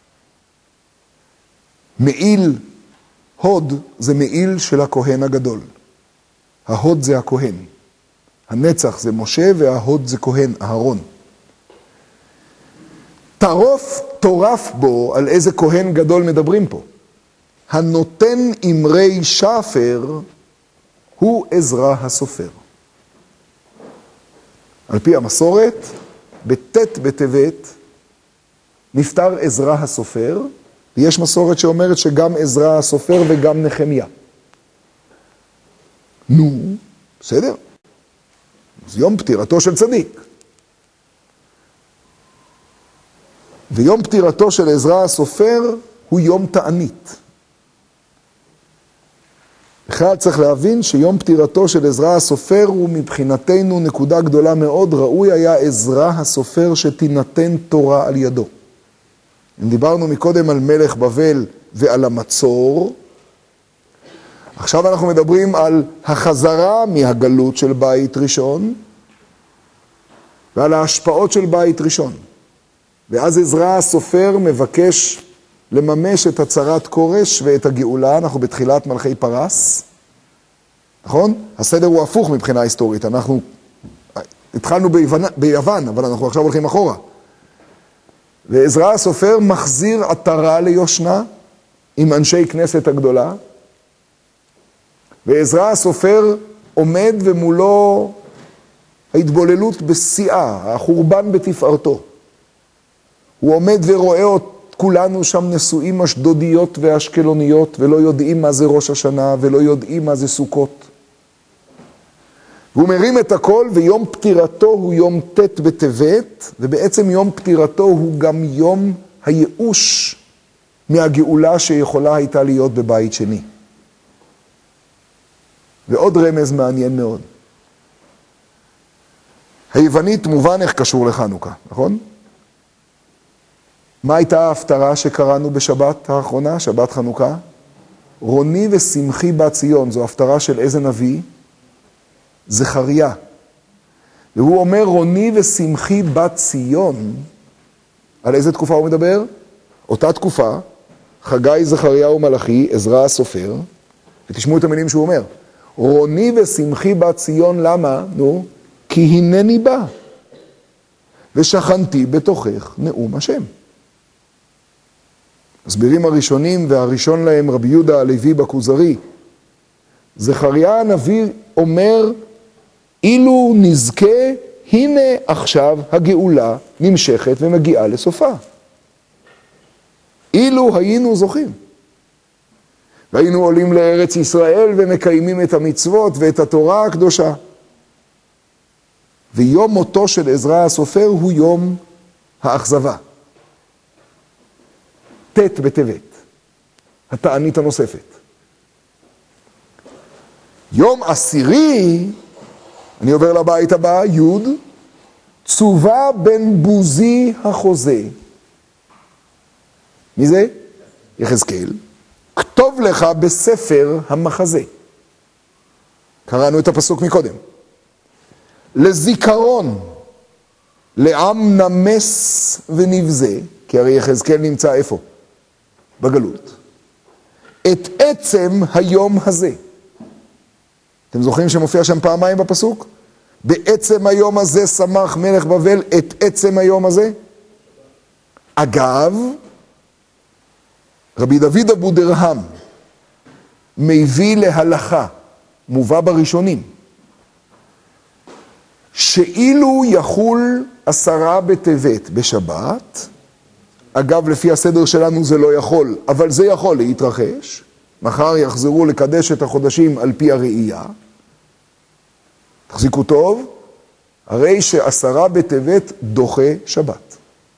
מעיל הוד זה מעיל של הכהן הגדול. ההוד זה הכהן. הנצח זה משה וההוד זה כהן, אהרון. טורף בו, על איזה כהן גדול מדברים פה. הנותן אמרי שפר הוא עזרא הסופר. על פי המסורת, בט' בטבת נפטר עזרא הסופר, ויש מסורת שאומרת שגם עזרא הסופר וגם נחמיה. נו, בסדר? זה יום פטירתו של צדיק. ויום פטירתו של עזרא הסופר הוא יום תענית. בכלל צריך להבין שיום פטירתו של עזרא הסופר הוא מבחינתנו נקודה גדולה מאוד. ראוי היה עזרא הסופר שתינתן תורה על ידו. אם דיברנו מקודם על מלך בבל ועל המצור, עכשיו אנחנו מדברים על החזרה מהגלות של בית ראשון, ועל ההשפעות של בית ראשון. ואז עזרא הסופר מבקש לממש את הצהרת כורש ואת הגאולה. אנחנו בתחילת מלכי פרס, נכון? הסדר הוא הפוך מבחינה היסטורית. אנחנו התחלנו ביוון, אבל אנחנו עכשיו הולכים אחורה. ועזרא הסופר מחזיר עטרה ליושנה עם אנשי כנסת הגדולה, ועזרא הסופר עומד ומולו ההתבוללות בשיאה, החורבן בתפארתו. הוא עומד ורואה את כולנו שם נשואים אשדודיות ואשקלוניות, ולא יודעים מה זה ראש השנה, ולא יודעים מה זה סוכות. והוא מרים את הכל, ויום פטירתו הוא יום ט' בטבת, ובעצם יום פטירתו הוא גם יום הייאוש מהגאולה שיכולה הייתה להיות בבית שני. ועוד רמז מעניין מאוד. היוונית מובן איך קשור לחנוכה, נכון? מה הייתה ההפטרה שקראנו בשבת האחרונה, שבת חנוכה? רוני ושמחי בת ציון, זו הפטרה של איזה נביא? זכריה. והוא אומר רוני ושמחי בת ציון, על איזה תקופה הוא מדבר? אותה תקופה, חגי, זכריה ומלאכי, עזרא הסופר, ותשמעו את המילים שהוא אומר. רוני ושמחי בת ציון, למה? נו, כי הנני בא, ושכנתי בתוכך נאום השם. מסבירים הראשונים, והראשון להם רבי יהודה הלוי בכוזרי. זכריה הנביא אומר, אילו נזכה, הנה עכשיו הגאולה נמשכת ומגיעה לסופה. אילו היינו זוכים. והיינו עולים לארץ ישראל ומקיימים את המצוות ואת התורה הקדושה. ויום מותו של עזרא הסופר הוא יום האכזבה. ט' בטבת, התענית הנוספת. יום עשירי, אני עובר לבית הבא, י' צובה בן בוזי החוזה. מי זה? יחזקאל. כתוב לך בספר המחזה. קראנו את הפסוק מקודם. לזיכרון, לעם נמס ונבזה, כי הרי יחזקאל נמצא איפה? בגלות. את עצם היום הזה. אתם זוכרים שמופיע שם פעמיים בפסוק? בעצם היום הזה שמח מלך בבל את עצם היום הזה. אגב, רבי דוד אבודרהם מביא להלכה, מובא בראשונים, שאילו יחול 10 בטבת בשבת, אגב לפי הסדר שלנו זה לא יכול, אבל זה יכול להתרחש, מחר יחזרו לקדש את החודשים על פי הראייה, תחזיקו טוב, הרי ש10 בטבת דוחה שבת.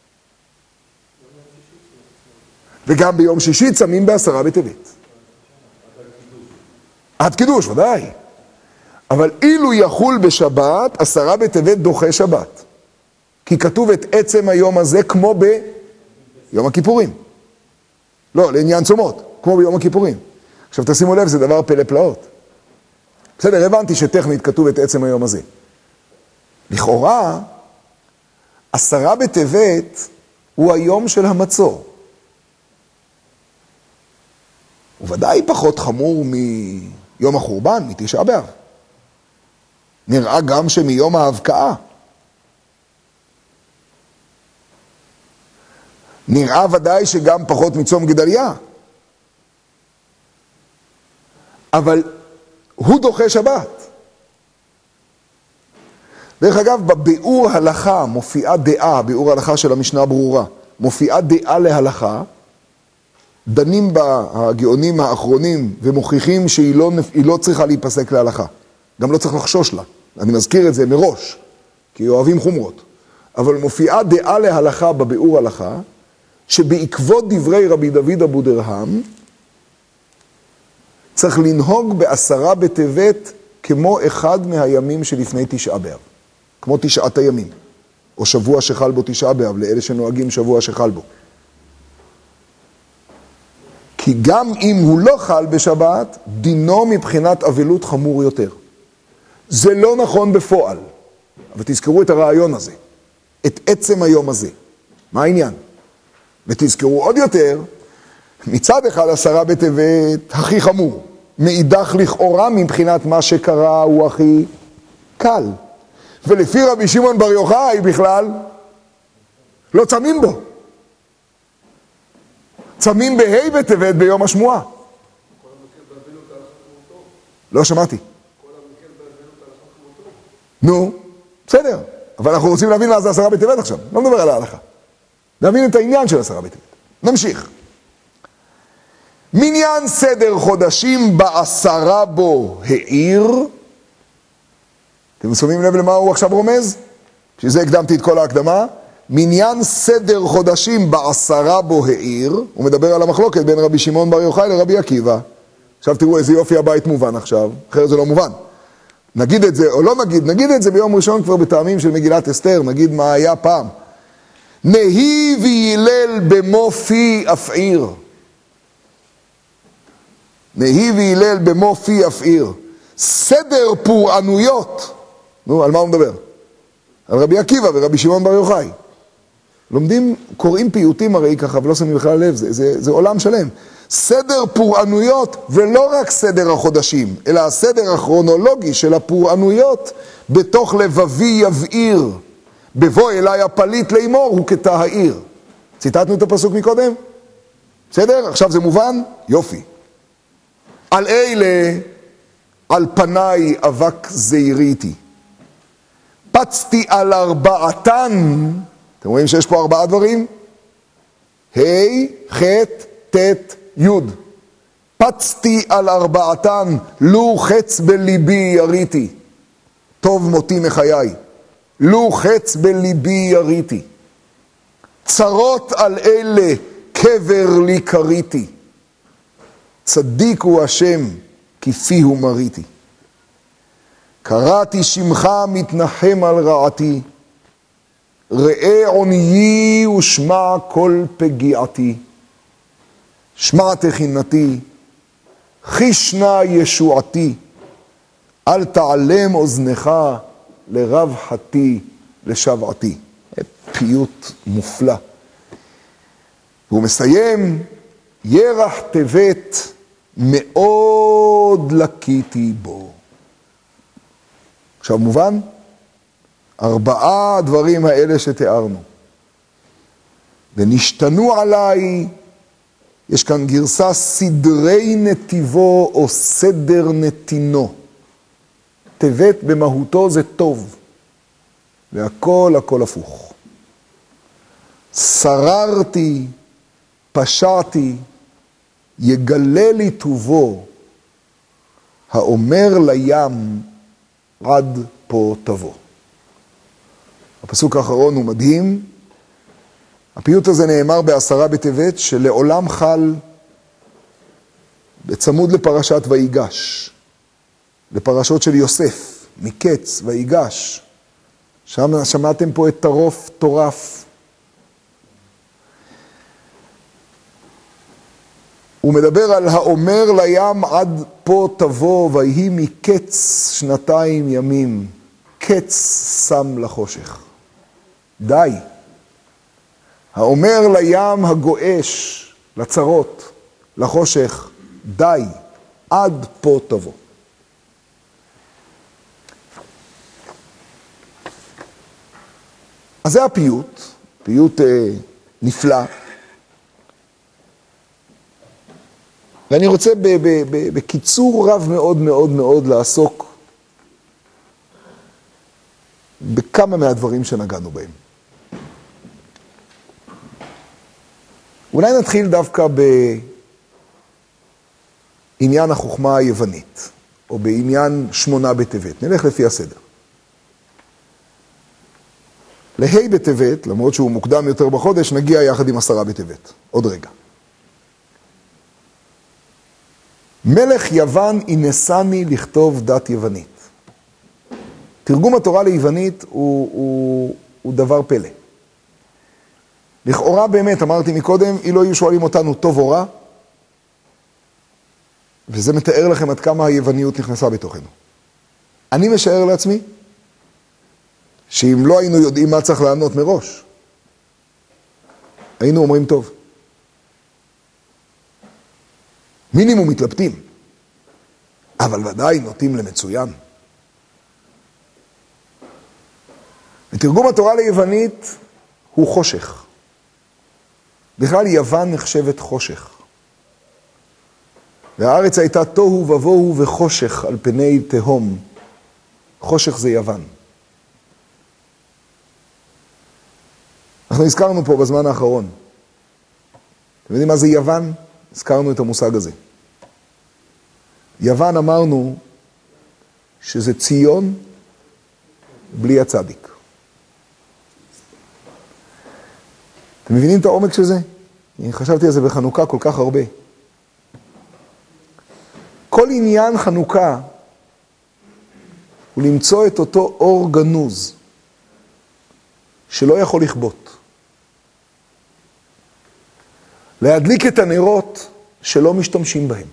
וגם ביום שישי צמים ב10 בטבת. עד קידוש, ודאי. אבל אילו יחול בשבת, 10 בטבת דוחה שבת. כי כתוב את עצם היום הזה כמו ביום הכיפורים. לא, לעניין צומות, כמו ביום הכיפורים. עכשיו תשימו לב, זה דבר פלא פלאות. בסדר, הבנתי שטכנית כתוב את עצם היום הזה. לכאורה, 10 בטבת הוא היום של המצור. הוא ודאי פחות חמור מיום החורבן, מתשעה באב. נראה גם שמיום ההבקעה. נראה ודאי שגם פחות מצום גדליה. אבל הוא דוחה שבת. דרך אגב, בביאור הלכה מופיעה דעה, ביאור הלכה של המשנה ברורה, מופיעה דעה להלכה, דנים בה הגאונים האחרונים ומוכיחים שהיא לא צריכה להיפסק להלכה. גם לא צריך לחשוש לה. אני מזכיר את זה מראש, כי אוהבים חומרות. אבל מופיעה דעה להלכה בביאור הלכה, שבעקבות דברי רבי דוד אבודרהם, צריך לנהוג ב10 בטבת כמו אחד מהימים שלפני תשעה באב. כמו 9 הימים. או שבוע שחל בו תשעה באב, לאלה שנוהגים שבוע שחל בו. כי גם אם הוא לא חל בשבת, דינו מבחינת אבלות חמור יותר. זה לא נכון בפועל, אבל תזכרו את הרעיון הזה, את עצם היום הזה. מה העניין? ותזכרו עוד יותר, מצד אחד 10 בטבת הכי חמור, מאידך לכאורה מבחינת מה שקרה הוא הכי קל. ולפי רבי שמעון בר יוחאי בכלל לא צמים בו. צמים בה' בטבת ביום השמועה. לא שמעתי. נו, בסדר. אבל אנחנו רוצים להבין מה זה 10 בטבת עכשיו. לא מדבר על ההלכה. להבין את העניין של 10 בטבת. נמשיך. מניין סדר חודשים ב10 בו העיר. אתם שמים לב למה הוא עכשיו רומז? שזה הקדמתי את כל ההקדמה. מניין סדר חודשים ב10 בו העיר. הוא מדבר על המחלוקת בין רבי שמעון בר יוחאי לרבי עקיבא. עכשיו תראו איזה יופי הבית מובן עכשיו. אחרת זה לא מובן. נגיד את זה או לא נגיד את זה ביום ראשון כבר בטעמים של מגילת אסתר. נגיד מה היה פעם. נהי וילל במו פי אפעיר. נהי וילל במו פי אפעיר. סדר פורענויות. נו, על מה הוא מדבר? על רבי עקיבא ורבי שמעון בר יוחאי. לומדים, קוראים פיוטים הרי ככה, ולא שמים בכלל לב, זה עולם שלם. סדר פורענויות, ולא רק סדר החודשים, אלא הסדר הכרונולוגי של הפורענויות, בתוך לבבי יבעיר. בבוא אליי הפליט לאמור, הוא כתא העיר. ציטטנו את הפסוק מקודם? בסדר? עכשיו זה מובן? יופי. על אלה, על פניי אבק זעיריתי. פצתי על 4, אתם רואים שיש פה 4 דברים? ה', ח', ט', י'. פצתי על 4, לו חץ בליבי יריתי. טוב מותי מחיי. לו חץ בליבי יריתי. צרות על אלה קבר לי קריתי. צדיק הוא השם כי פיהו מריתי. קראתי שמך מתנחם על רעתי. ראה עוניי ושמע כל פגיעתי. שמע תחינתי, חישנה ישועתי. אל תעלם אוזנך לרווחתי, לשבעתי. פיוט מופלא. והוא מסיים, ירח טבת מאוד לקיתי בו. עכשיו מובן? 4 הדברים האלה שתיארנו. ונשתנו עליי, יש כאן גרסה סדרי נתיבו או סדר נתינו. טבת במהותו זה טוב. והכל הכל הפוך. שררתי, פשעתי, יגלה לי טובו, האומר לים עד פה תבוא. הפסוק האחרון הוא מדהים. הפיוט הזה נאמר ב10 בטבת שלעולם חל בצמוד לפרשת ויגש, לפרשות של יוסף, מקץ ויגש. שם שמעתם פה את טרוף טורף. הוא מדבר על האומר לים עד פה תבוא, ויהי מקץ 2 ימים, קץ שם לחושך. די. האומר לים הגואש, לצרות, לחושך, די, עד פה תבוא. אז זה הפיוט, פיוט נפלא. ואני רוצה בקיצור רב מאוד מאוד מאוד לעסוק בכמה מהדברים שנגענו בהם. אולי נתחיל דווקא בעניין החוכמה היוונית, או בעניין 8 בטבת. נלך לפי הסדר. לה' בטבת, למרות שהוא מוקדם יותר בחודש, נגיע יחד עם 10 בטבת. עוד רגע. מלך יוון ינסני לכתוב דת יוונית. תרגום התורה ליוונית הוא דבר פלא. לכאורה באמת, אמרתי מקודם, אילו היו שואלים אותנו טוב או רע, וזה מתאר לכם עד כמה היווניות נכנסה בתוכנו. אני משער לעצמי, שאם לא היינו יודעים מה צריך לענות מראש, היינו אומרים טוב. מינימום מתלבטים, אבל ודאי נוטים למצוין. ותרגום התורה ליוונית הוא חושך. בכלל יוון נחשבת חושך. והארץ הייתה תוהו ובוהו וחושך על פני תהום. חושך זה יוון. אנחנו הזכרנו פה בזמן האחרון. אתם יודעים מה זה יוון? הזכרנו את המושג הזה. יוון אמרנו שזה ציון בלי הצדיק. אתם מבינים את העומק של זה? אני חשבתי על זה בחנוכה כל כך הרבה. כל עניין חנוכה הוא למצוא את אותו אור גנוז שלא יכול לכבות. להדליק את הנרות שלא משתמשים בהם.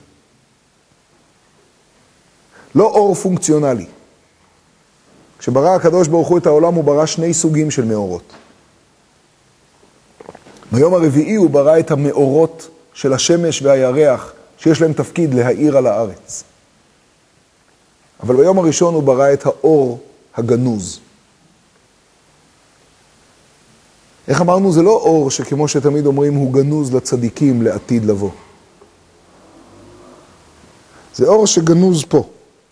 לא אור פונקציונלי. כשברא הקדוש ברוך הוא את העולם הוא ברא שני סוגים של מאורות. ביום הרביעי הוא ברא את המאורות של השמש והירח שיש להם תפקיד להאיר על הארץ. אבל ביום הראשון הוא ברא את האור הגנוז. איך אמרנו? זה לא אור שכמו שתמיד אומרים הוא גנוז לצדיקים לעתיד לבוא. זה אור שגנוז פה.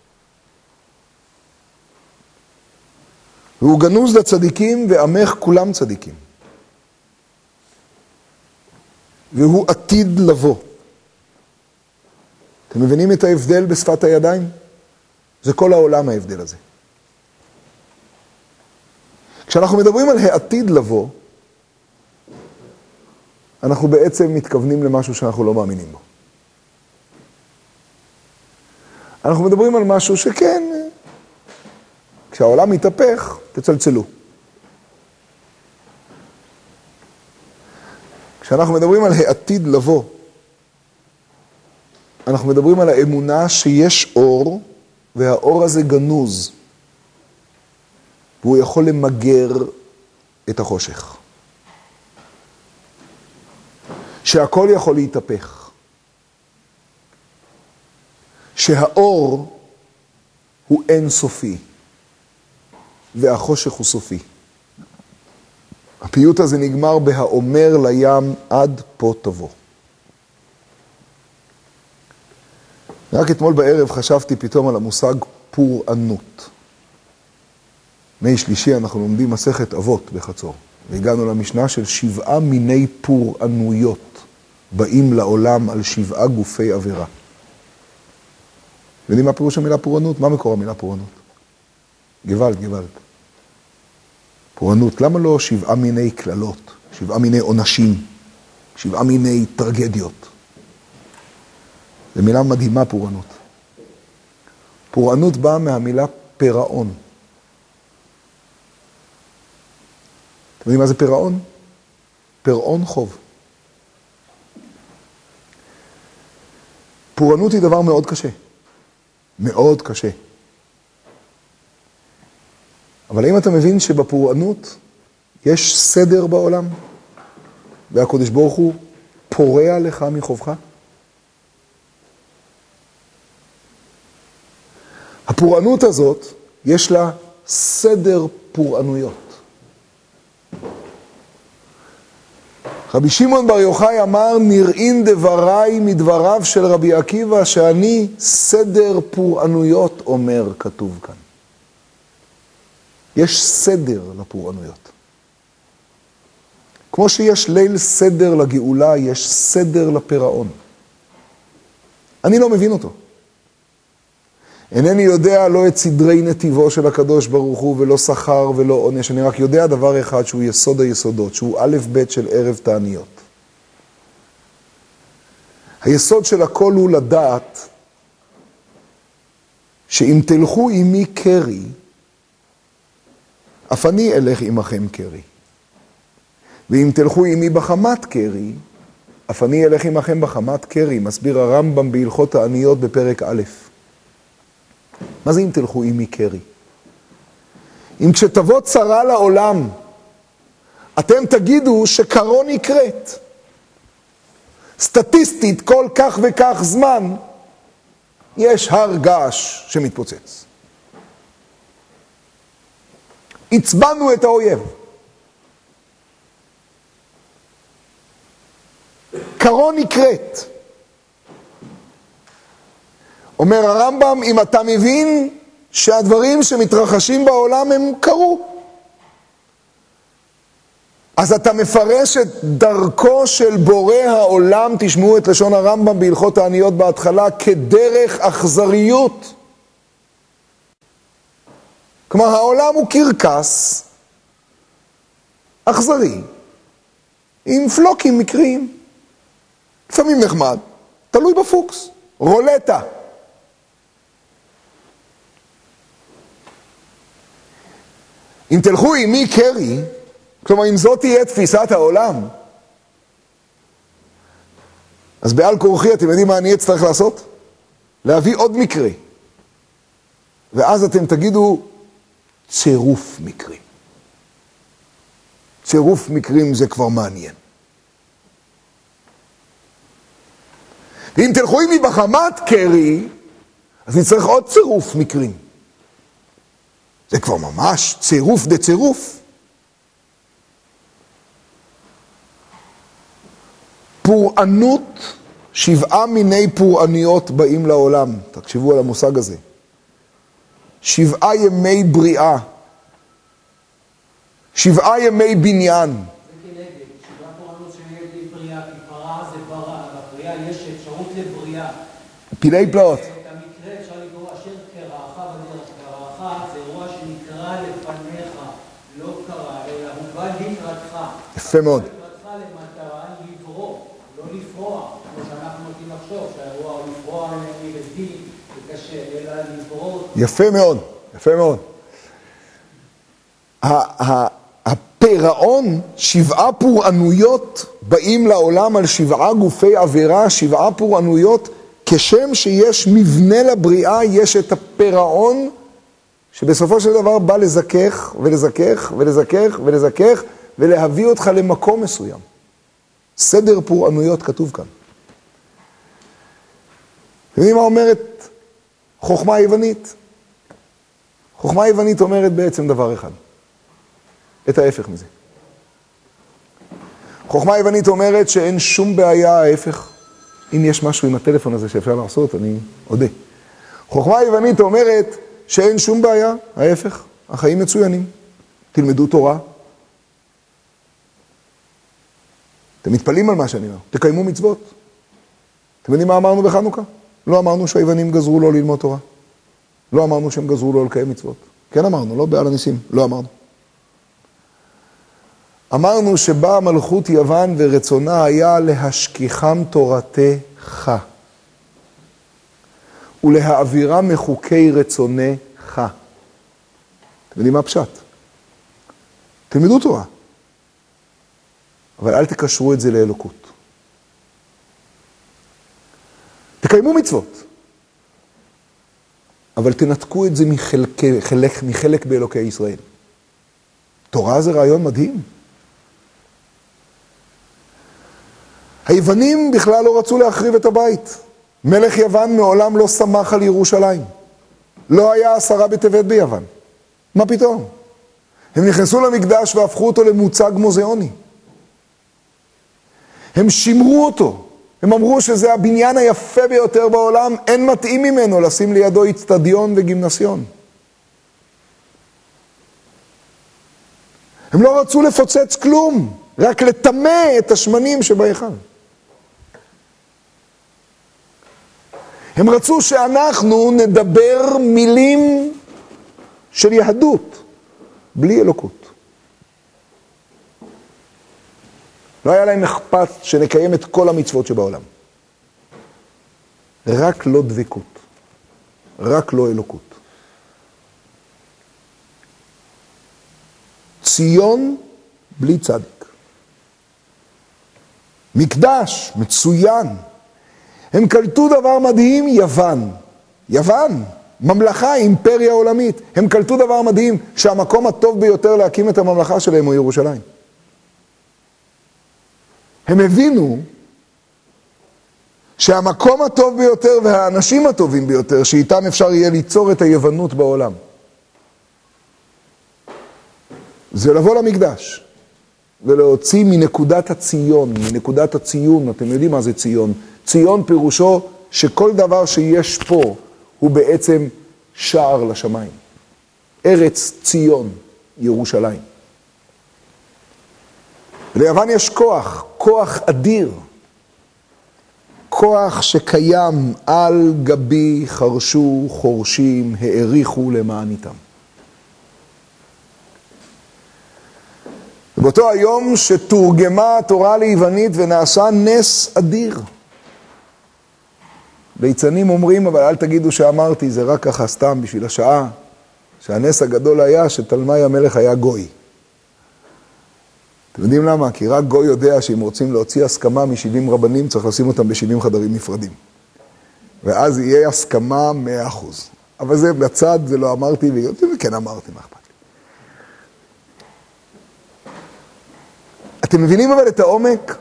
והוא גנוז לצדיקים ועמך כולם צדיקים. והוא עתיד לבוא. אתם מבינים את ההבדל בשפת הידיים? זה כל העולם ההבדל הזה. כשאנחנו מדברים על העתיד לבוא, אנחנו בעצם מתכוונים למשהו שאנחנו לא מאמינים בו. אנחנו מדברים על משהו שכן, כשהעולם מתהפך, תצלצלו. כשאנחנו מדברים על העתיד לבוא, אנחנו מדברים על האמונה שיש אור, והאור הזה גנוז, והוא יכול למגר את החושך. שהכל יכול להתהפך. שהאור הוא אינסופי, והחושך הוא סופי. הפיוט הזה נגמר בהאומר לים עד פה תבוא. רק אתמול בערב חשבתי פתאום על המושג פורענות. מי שלישי אנחנו לומדים מסכת אבות בחצור. והגענו למשנה של 7 מיני פורענויות באים לעולם על 7 גופי עבירה. יודעים מה פירוש המילה פורענות? מה מקור המילה פורענות? גוואלד. פורענות, למה לא 7 מיני כללות, 7 מיני עונשים, 7 מיני טרגדיות? זו מילה מדהימה פורענות. פורענות באה מהמילה פירעון. אתם יודעים מה זה פירעון? פירעון חוב. פורענות היא דבר מאוד קשה. מאוד קשה. אבל האם אתה מבין שבפורענות יש סדר בעולם? והקדוש ברוך הוא פורע לך מחובך? הפורענות הזאת יש לה סדר פורענויות. רבי שמעון בר יוחאי אמר, נראין דבריי מדבריו של רבי עקיבא, שאני סדר פורענויות אומר כתוב כאן. יש סדר לפורענויות. כמו שיש ליל סדר לגאולה, יש סדר לפירעון. אני לא מבין אותו. אינני יודע לא את סדרי נתיבו של הקדוש ברוך הוא, ולא שכר ולא עונש. אני רק יודע דבר אחד, שהוא יסוד היסודות, שהוא א' ב' של ערב תעניות. היסוד של הכל הוא לדעת, שאם תלכו עמי קרי, אף אני אלך עמכם קרי. ואם תלכו עמי בחמת קרי, אף אני אלך עמכם בחמת קרי, מסביר הרמב"ם בהלכות העניות בפרק א'. מה זה אם תלכו עמי קרי? אם כשתבוא צרה לעולם, אתם תגידו שקרו נקראת. סטטיסטית, כל כך וכך זמן, יש הר געש שמתפוצץ. הצבנו את האויב. קרו נקראת. אומר הרמב"ם, אם אתה מבין שהדברים שמתרחשים בעולם הם קרו, אז אתה מפרש את דרכו של בורא העולם, תשמעו את לשון הרמב"ם בהלכות העניות בהתחלה, כדרך אכזריות. כלומר, העולם הוא קרקס אכזרי, עם פלוקים מקריים. לפעמים נחמד, תלוי בפוקס, רולטה. אם תלכו עמי קרי, כלומר, אם זאת תהיה תפיסת העולם, אז בעל כורחי, אתם יודעים מה אני אצטרך לעשות? להביא עוד מקרה. ואז אתם תגידו, צירוף מקרים. צירוף מקרים זה כבר מעניין. ואם תלכו עמי בחמת קרי, אז נצטרך עוד צירוף מקרים. זה כבר ממש צירוף דה צירוף. פורענות, 7 מיני פורעניות באים לעולם. תקשיבו על המושג הזה. 7 ימי בריאה. 7 ימי בניין. זה כנגד, 7 פורענות שנגד בריאה, כי פרה זה ברא, בבריאה יש אפשרות לבריאה. פילי פלאות. את המקרה אפשר לקרוא אשר קרעך בדרך קרעך, זה אירוע שנקרא לפניך, לא קרא, אלא הוא בא לקראתך. יפה מאוד. לקראתך למטרה לברוא, לא לפרוע, כמו שאנחנו נוטים לחשוב, שהאירוע הוא לפרוע מלדי, זה קשה, אלא לברוא. יפה מאוד, יפה מאוד. הפירעון, 7 פורענויות באים לעולם על 7 גופי עבירה, 7 פורענויות, כשם שיש מבנה לבריאה, יש את הפירעון, שבסופו של דבר בא לזכך ולזכך ולזכך ולזכך, ולהביא אותך למקום מסוים. סדר פורענויות כתוב כאן. אתם יודעים מה אומרת חוכמה היוונית? חוכמה היוונית אומרת בעצם דבר אחד. את ההפך מזה. חוכמה היוונית אומרת שאין שום בעיה ההפך. אם יש משהו עם הטלפון הזה שאפשר לעשות, אני עודה. חוכמה היוונית אומרת שאין שום בעיה, ההפך. החיים מצוינים. תלמדו תורה. אתם מתפלאים על מה שאני אומר. תקיימו מצוות. אתם יודעים מה אמרנו בחנוכה? לא אמרנו שהיוונים גזרו לו ללמוד תורה. לא אמרנו שהם גזרו לו לקיים מצוות. כן אמרנו, לא בעל הניסים. לא אמרנו. אמרנו שבאה מלכות יוון ורצונה היה להשכיחם תורתך ולהעבירה מחוקי רצונך. אתם יודעים מה הפשט? תלמדו תורה, אבל אל תקשרו את זה לאלוקות. תקיימו מצוות, אבל תנתקו את זה מחלק באלוקי ישראל. תורה זה רעיון מדהים. היוונים בכלל לא רצו להחריב את הבית. מלך יוון מעולם לא שמח על ירושלים. לא היה 10 בטבת ביוון. מה פתאום? הם נכנסו למקדש והפכו אותו למוצג מוזיאוני. הם שימרו אותו. הם אמרו שזה הבניין היפה ביותר בעולם, אין מתאים ממנו לשים לידו אצטדיון וגימנסיון. הם לא רצו לפוצץ כלום, רק לטמא את השמנים שבהיכל. הם רצו שאנחנו נדבר מילים של יהדות, בלי אלוקות. לא היה להם אכפת שנקיים את כל המצוות שבעולם. רק לא דבקות, רק לא אלוקות. ציון בלי צדיק. מקדש, מצוין. הם קלטו דבר מדהים, יוון. יוון, ממלכה, אימפריה עולמית. הם קלטו דבר מדהים, שהמקום הטוב ביותר להקים את הממלכה שלהם הוא ירושלים. הם הבינו שהמקום הטוב ביותר והאנשים הטובים ביותר, שאיתם אפשר יהיה ליצור את היוונות בעולם, זה לבוא למקדש ולהוציא מנקודת הציון, מנקודת הציון. אתם יודעים מה זה ציון? ציון פירושו שכל דבר שיש פה הוא בעצם שער לשמיים. ארץ ציון, ירושלים. ליוון יש כוח, כוח אדיר. כוח שקיים על גבי חרשו חורשים, העריכו למען איתם. ובאותו היום שתורגמה התורה ליוונית ונעשה נס אדיר. ליצנים אומרים, אבל אל תגידו שאמרתי, זה רק ככה סתם בשביל השעה, שהנס הגדול היה שתלמי המלך היה גוי. אתם יודעים למה? כי רק גוי יודע שאם רוצים להוציא הסכמה מ-70 רבנים, צריך לשים אותם ב-70 חדרים נפרדים. ואז יהיה הסכמה 100%. אבל זה בצד, זה לא אמרתי, וכן אמרתי, מה אכפת לי. אתם מבינים אבל את העומק?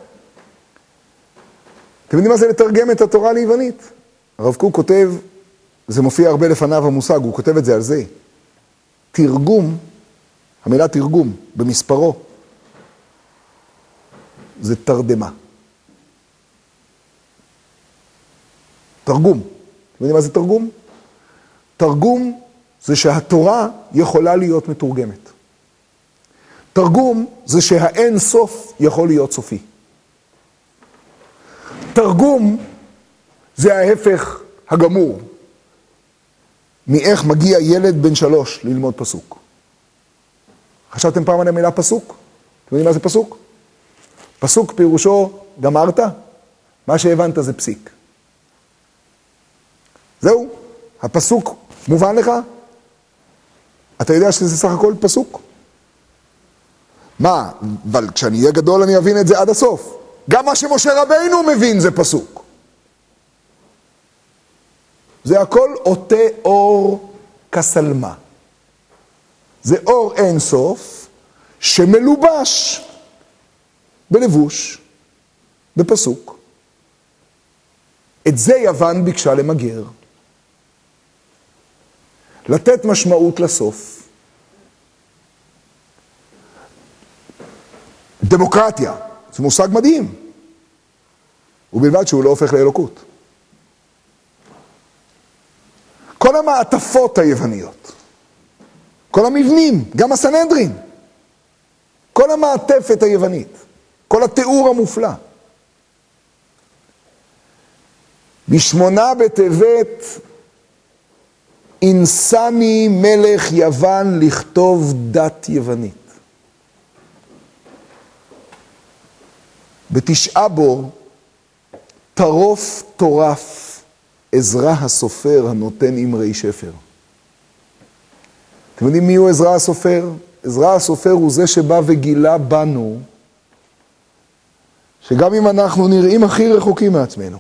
אתם יודעים מה זה לתרגם את התורה ליוונית? הרב קוק כותב, זה מופיע הרבה לפניו המושג, הוא כותב את זה על זה. תרגום, המילה תרגום, במספרו, זה תרדמה. תרגום. אתם יודעים מה זה תרגום? תרגום זה שהתורה יכולה להיות מתורגמת. תרגום זה שהאין סוף יכול להיות סופי. תרגום זה ההפך הגמור מאיך מגיע ילד בן 3 ללמוד פסוק. חשבתם פעם על המילה פסוק? אתם יודעים מה זה פסוק? פסוק פירושו גמרת, מה שהבנת זה פסיק. זהו, הפסוק מובן לך? אתה יודע שזה סך הכל פסוק? מה, אבל כשאני אהיה גדול אני אבין את זה עד הסוף. גם מה שמשה רבינו מבין זה פסוק. זה הכל עוטה אור כסלמה. זה אור אין סוף שמלובש בלבוש, בפסוק. את זה יוון ביקשה למגר. לתת משמעות לסוף. דמוקרטיה, זה מושג מדהים. ובלבד שהוא לא הופך לאלוקות. כל המעטפות היווניות, כל המבנים, גם הסנהדרין, כל המעטפת היוונית, כל התיאור המופלא. בשמונה בטבת אינסני מלך יוון לכתוב דת יוונית. בתשעה בו טרוף טורף עזרא הסופר הנותן אמרי שפר. אתם יודעים מי הוא עזרא הסופר? עזרא הסופר הוא זה שבא וגילה בנו שגם אם אנחנו נראים הכי רחוקים מעצמנו,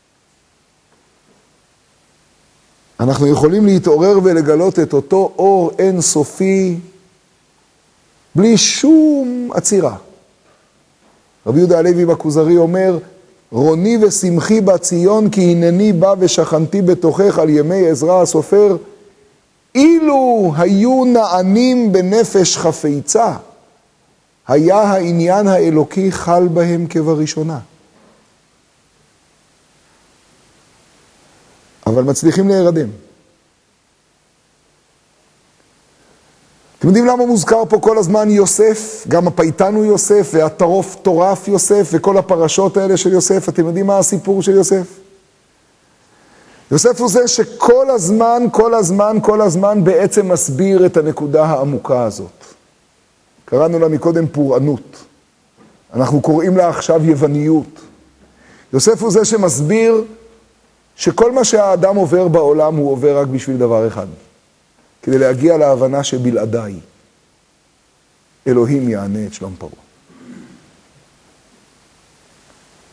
אנחנו יכולים להתעורר ולגלות את אותו אור אינסופי בלי שום עצירה. רבי יהודה הלוי בכוזרי אומר, רוני ושמחי בציון כי הנני בא ושכנתי בתוכך על ימי עזרא הסופר, אילו היו נענים בנפש חפיצה, היה העניין האלוקי חל בהם כבראשונה. אבל מצליחים להירדם. אתם יודעים למה מוזכר פה כל הזמן יוסף? גם הפייטן הוא יוסף, והטרוף טורף יוסף, וכל הפרשות האלה של יוסף. אתם יודעים מה הסיפור של יוסף? יוסף הוא זה שכל הזמן בעצם מסביר את הנקודה העמוקה הזאת. קראנו לה מקודם פורענות. אנחנו קוראים לה עכשיו יווניות. יוסף הוא זה שמסביר שכל מה שהאדם עובר בעולם הוא עובר רק בשביל דבר אחד. כדי להגיע להבנה שבלעדיי אלוהים יענה את שלום פרעה.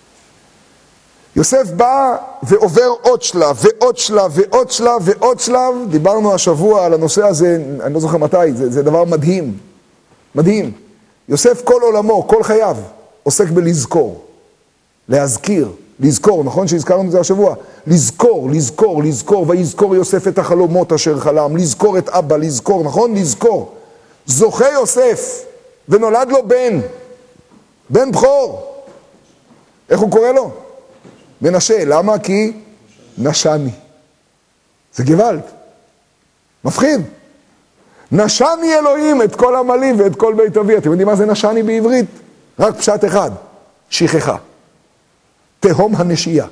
יוסף בא ועובר עוד שלב, ועוד שלב, ועוד שלב, ועוד שלב. דיברנו השבוע על הנושא הזה, אני לא זוכר מתי, זה דבר מדהים. מדהים. יוסף כל עולמו, כל חייו, עוסק בלזכור. להזכיר, לזכור, נכון שהזכרנו את זה השבוע? לזכור, לזכור, לזכור, ויזכור יוסף את החלומות אשר חלם, לזכור את אבא, לזכור, נכון? לזכור. זוכה יוסף, ונולד לו בן בכור. איך הוא קורא לו? מנשה. למה? כי נשני. זה גוואלד. מפחיד. נשני אלוהים את כל עמלי ואת כל בית אבי. אתם יודעים מה זה נשני בעברית? רק פשט אחד. שכחה. תהום הנשייה.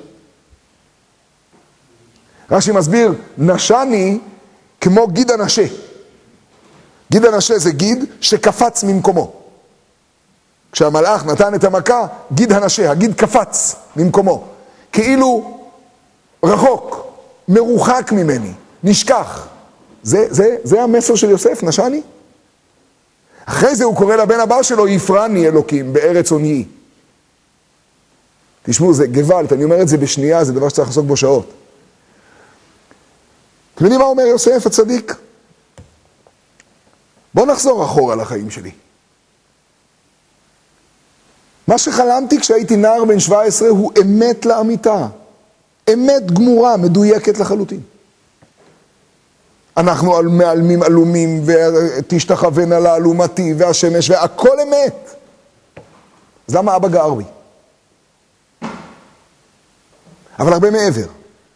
רש"י מסביר, נשני כמו גיד הנשה. גיד הנשה זה גיד שקפץ ממקומו. כשהמלאך נתן את המכה, גיד הנשה, הגיד קפץ ממקומו. כאילו רחוק, מרוחק ממני, נשכח. זה המסר של יוסף, נשני. אחרי זה הוא קורא לבן הבא שלו, יפרני אלוקים, בארץ עוניי. תשמעו, זה גוואלד, אני אומר את זה בשנייה, זה דבר שצריך לעסוק בו שעות. אתם יודעים מה אומר יוסף הצדיק? בואו נחזור אחורה לחיים שלי. מה שחלמתי כשהייתי נער בן 17 הוא אמת לאמיתה. אמת גמורה, מדויקת לחלוטין. אנחנו מעלמים עלומים, ותשתחוונה לאלומתי, והשמש, והכל אמת. אז למה אבא גער בי? אבל הרבה מעבר.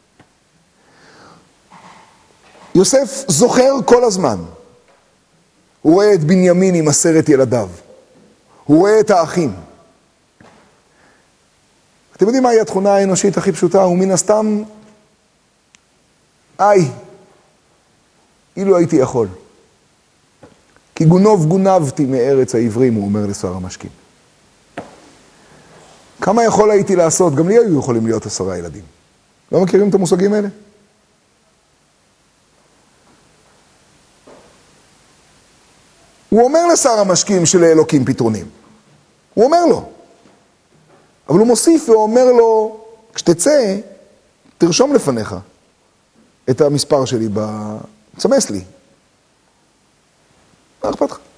יוסף זוכר כל הזמן. הוא רואה את בנימין עם 10 ילדיו. הוא רואה את האחים. אתם יודעים מהי התכונה האנושית הכי פשוטה? הוא מן הסתם, אילו הייתי יכול. כי גונבתי מארץ העברים, הוא אומר לשר המשקים. כמה יכול הייתי לעשות? גם לי היו יכולים להיות 10 ילדים. לא מכירים את המושגים האלה? הוא אומר לשר המשקים שלאלוקים פתרונים. הוא אומר לו. אבל הוא מוסיף ואומר לו, כשתצא, תרשום לפניך את המספר שלי, תסמס לי. מה אכפת לך?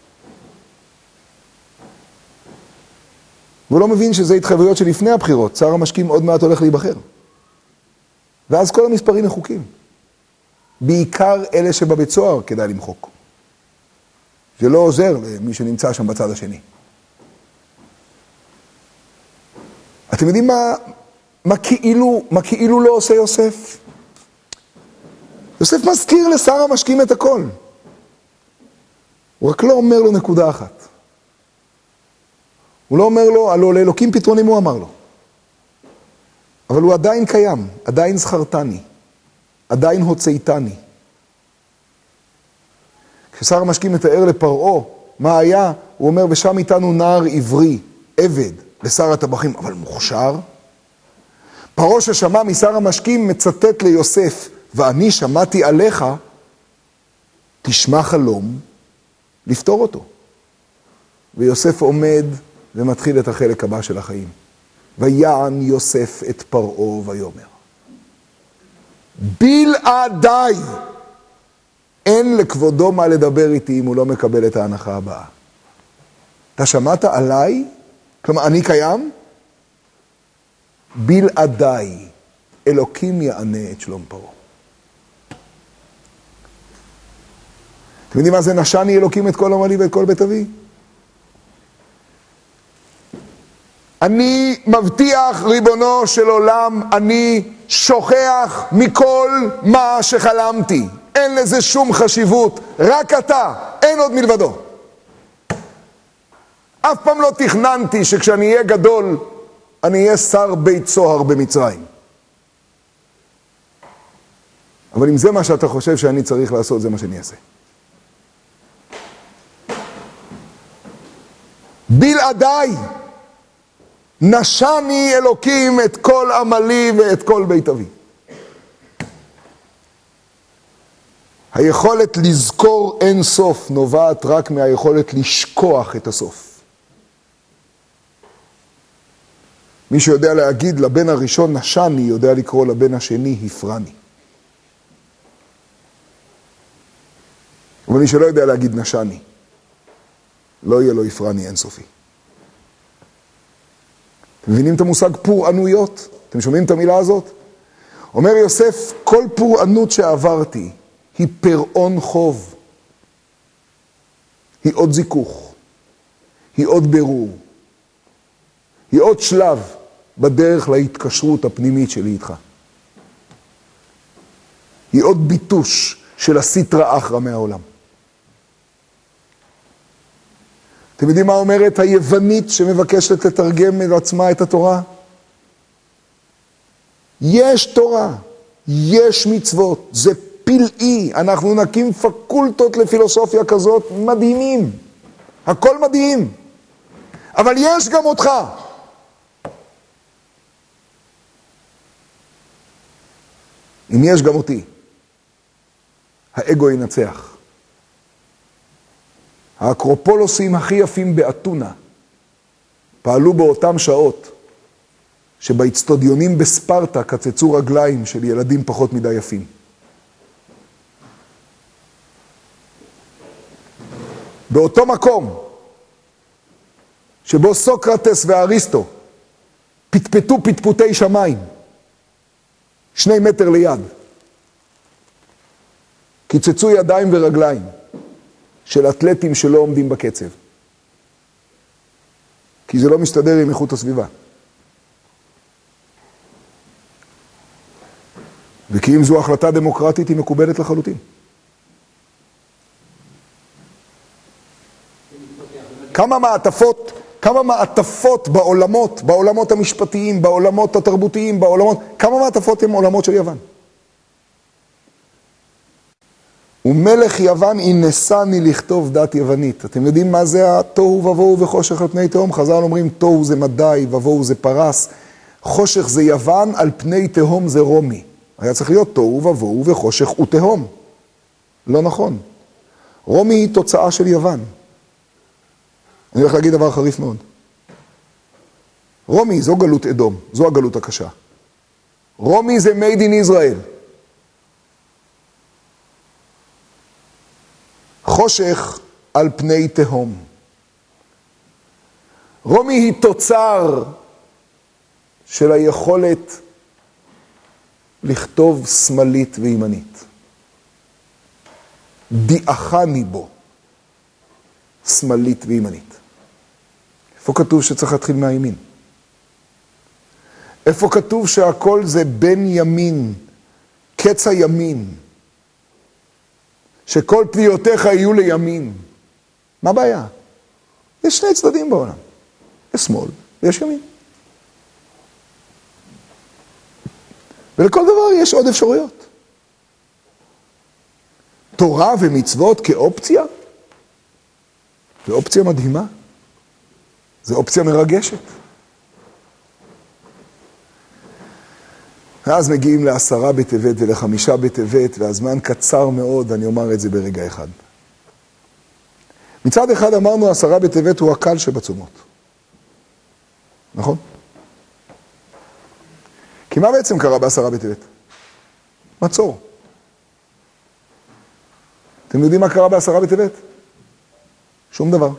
והוא לא מבין שזה התחייבויות שלפני הבחירות. שר המשקים עוד מעט הולך להיבחר. ואז כל המספרים מחוקים. בעיקר אלה שבבית סוהר כדאי למחוק. זה לא עוזר למי שנמצא שם בצד השני. אתם יודעים מה כאילו לא עושה יוסף? יוסף מזכיר לשר המשקים את הכל. הוא רק לא אומר לו נקודה אחת. הוא לא אומר לו, הלא לאלוקים פתרונים הוא אמר לו. אבל הוא עדיין קיים, עדיין זכרתני, עדיין הוצאתני. כששר המשקים מתאר לפרעה מה היה, הוא אומר, ושם איתנו נער עברי, עבד, לשר הטבחים, אבל מוכשר. פרעה ששמע משר המשקים מצטט ליוסף, ואני שמעתי עליך, תשמע חלום, לפתור אותו. ויוסף עומד ומתחיל את החלק הבא של החיים. ויען יוסף את פרעה ויאמר. בלעדיי אין לכבודו מה לדבר איתי אם הוא לא מקבל את ההנחה הבאה. אתה שמעת עליי? כלומר, אני קיים? בלעדיי אלוקים יענה את שלום פרעה. אתם יודעים מה זה נשני אלוקים את כל עמלי ואת כל בית אבי? אני מבטיח ריבונו של עולם, אני שוכח מכל מה שחלמתי. אין לזה שום חשיבות, רק אתה, אין עוד מלבדו. אף פעם לא תכננתי שכשאני אהיה גדול, אני אהיה שר בית סוהר במצרים. אבל אם זה מה שאתה חושב שאני צריך לעשות, זה מה שאני אעשה. בלעדיי נשני אלוקים את כל עמלי ואת כל בית אבי. היכולת לזכור אין סוף נובעת רק מהיכולת לשכוח את הסוף. מי שיודע להגיד לבן הראשון נשני, יודע לקרוא לבן השני הפרני. אבל מי שלא יודע להגיד נשני, לא יהיה לו הפרני אינסופי. אתם מבינים את המושג פורענויות? אתם שומעים את המילה הזאת? אומר יוסף, כל פורענות שעברתי היא פירעון חוב. היא עוד זיכוך. היא עוד ברור. היא עוד שלב בדרך להתקשרות הפנימית שלי איתך. היא עוד ביטוש של הסטרא אחרא מהעולם. אתם יודעים מה אומרת היוונית שמבקשת לתרגם על עצמה את התורה? יש תורה, יש מצוות, זה פלאי. אנחנו נקים פקולטות לפילוסופיה כזאת מדהימים. הכל מדהים. אבל יש גם אותך. אם יש גם אותי, האגו ינצח. האקרופולוסים הכי יפים באתונה פעלו באותם שעות שבאצטדיונים בספרטה קצצו רגליים של ילדים פחות מדי יפים. באותו מקום שבו סוקרטס ואריסטו פטפטו פטפוטי שמיים 2 מטר ליד, קיצצו ידיים ורגליים של אתלטים שלא עומדים בקצב. כי זה לא מסתדר עם איכות הסביבה. וכי אם זו החלטה דמוקרטית היא מקובלת לחלוטין. כמה מעטפות בעולמות המשפטיים, בעולמות התרבותיים, כמה מעטפות הם עולמות של יוון. ומלך יוון ינסני לכתוב דת יוונית. אתם יודעים מה זה התוהו ובוהו וחושך על פני תהום? חז"ל אומרים תוהו זה מדי, ובוהו זה פרס. חושך זה יוון, על פני תהום זה רומי. היה צריך להיות תוהו ובוהו וחושך ותהום. לא נכון. רומי היא תוצאה של יוון. אני הולך להגיד דבר חריף מאוד. רומי זו גלות אדום, זו הגלות הקשה. רומי זה made in Israel. חושך על פני תהום. רומי היא תוצר של היכולת לכתוב שמאלית וימנית. דיאחני בו, שמאלית וימנית. איפה כתוב שצריך להתחיל מהימין? איפה כתוב שהכל זה בין ימין, קץ הימין? שכל פניותיך יהיו לימין. מה הבעיה? יש 2 צדדים בעולם. יש שמאל ויש ימין. ולכל דבר יש עוד אפשרויות. תורה ומצוות כאופציה? זו אופציה מדהימה. זו אופציה מרגשת. ואז מגיעים ל10 בטבת ול5 בטבת, והזמן קצר מאוד, אני אומר את זה ברגע אחד. מצד אחד אמרנו 10 בטבת הוא הקל שבצומות. נכון? כי מה בעצם קרה ב10 בטבת? מצור. אתם יודעים מה קרה ב10 בטבת? שום דבר.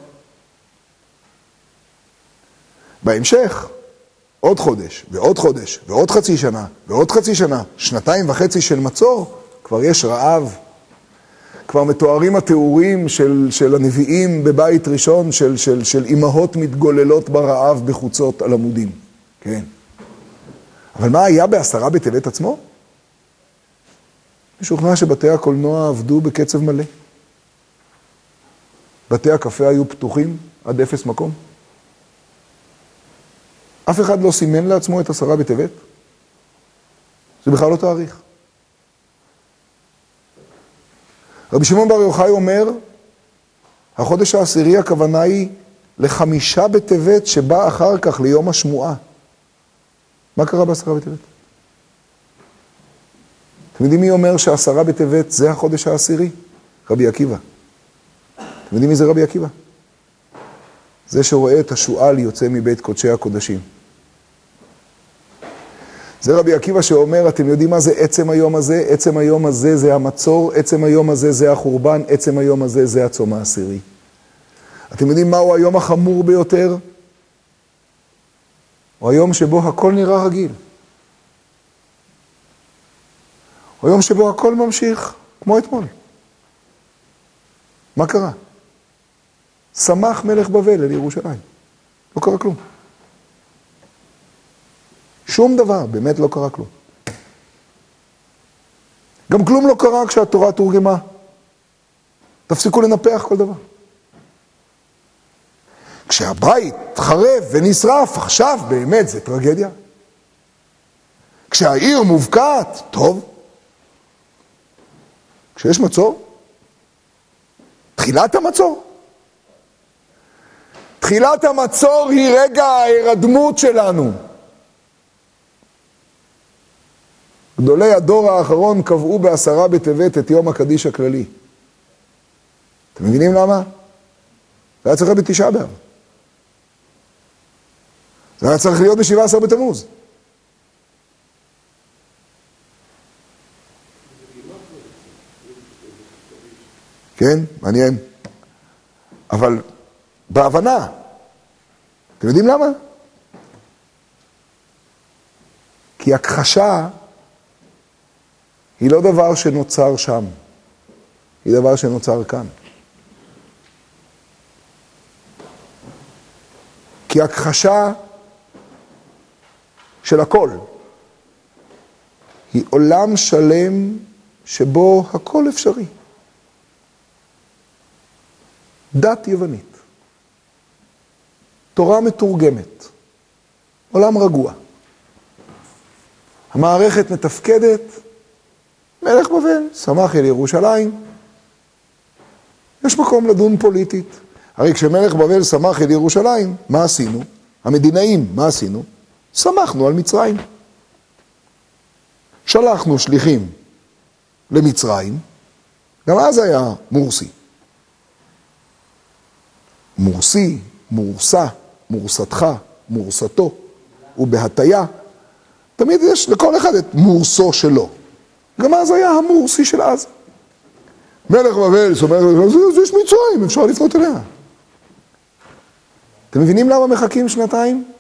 בהמשך, עוד חודש, ועוד חודש, ועוד חצי שנה, ועוד חצי שנה, 2.5 של מצור, כבר יש רעב. כבר מתוארים התיאורים של הנביאים בבית ראשון, של אמהות מתגוללות ברעב בחוצות על עמודים. כן. אבל מה היה ב10 בטבת עצמו? משוכנע שבתי הקולנוע עבדו בקצב מלא. בתי הקפה היו פתוחים עד 0 מקום. אף אחד לא סימן לעצמו את 10 בטבת. זה בכלל לא תאריך. רבי שמעון בר יוחאי אומר, החודש העשירי הכוונה היא ל5 בטבת שבא אחר כך ליום השמועה. מה קרה ב10 בטבת? אתם יודעים מי אומר ש10 בטבת זה החודש העשירי? רבי עקיבא. אתם יודעים מי זה רבי עקיבא? זה שרואה את השועל יוצא מבית קודשי הקודשים. זה רבי עקיבא שאומר, אתם יודעים מה זה עצם היום הזה? עצם היום הזה זה המצור, עצם היום הזה זה החורבן, עצם היום הזה זה הצום העשירי. אתם יודעים מהו היום החמור ביותר? הוא היום שבו הכל נראה רגיל. הוא היום שבו הכל ממשיך, כמו אתמול. מה קרה? שמח מלך בבל אל ירושלים. לא קרה כלום. שום דבר, באמת לא קרה כלום. גם כלום לא קרה כשהתורה תורגמה. תפסיקו לנפח כל דבר. כשהבית חרב ונשרף, עכשיו באמת זה טרגדיה. כשהעיר מובקעת, טוב. כשיש מצור, תחילת המצור. תחילת המצור היא רגע ההירדמות שלנו. גדולי הדור האחרון קבעו ב10 בטבת את יום הקדיש הכללי. אתם מבינים למה? זה היה צריך להיות ב9 באב. זה היה צריך להיות ב17 בתמוז. כן, מעניין. אבל בהבנה, אתם יודעים למה? כי הכחשה היא לא דבר שנוצר שם, היא דבר שנוצר כאן. כי הכחשה של הכל היא עולם שלם שבו הכל אפשרי. דת יוונית, תורה מתורגמת, עולם רגוע. המערכת מתפקדת, מלך בבל, שמח אל ירושלים. יש מקום לדון פוליטית. הרי כשמלך בבל שמח אל ירושלים, מה עשינו? המדינאים, מה עשינו? שמחנו על מצרים. שלחנו שליחים למצרים, גם אז היה מורסי. מורסי, מורסה, מורסתך, מורסתו, ובהטיה, תמיד יש לכל אחד את מורסו שלו. גם אז היה המורסי של אז. מלך בבל, זאת אומרת, יש מצרים, אפשר לפנות אליה. אתם מבינים למה מחכים שנתיים?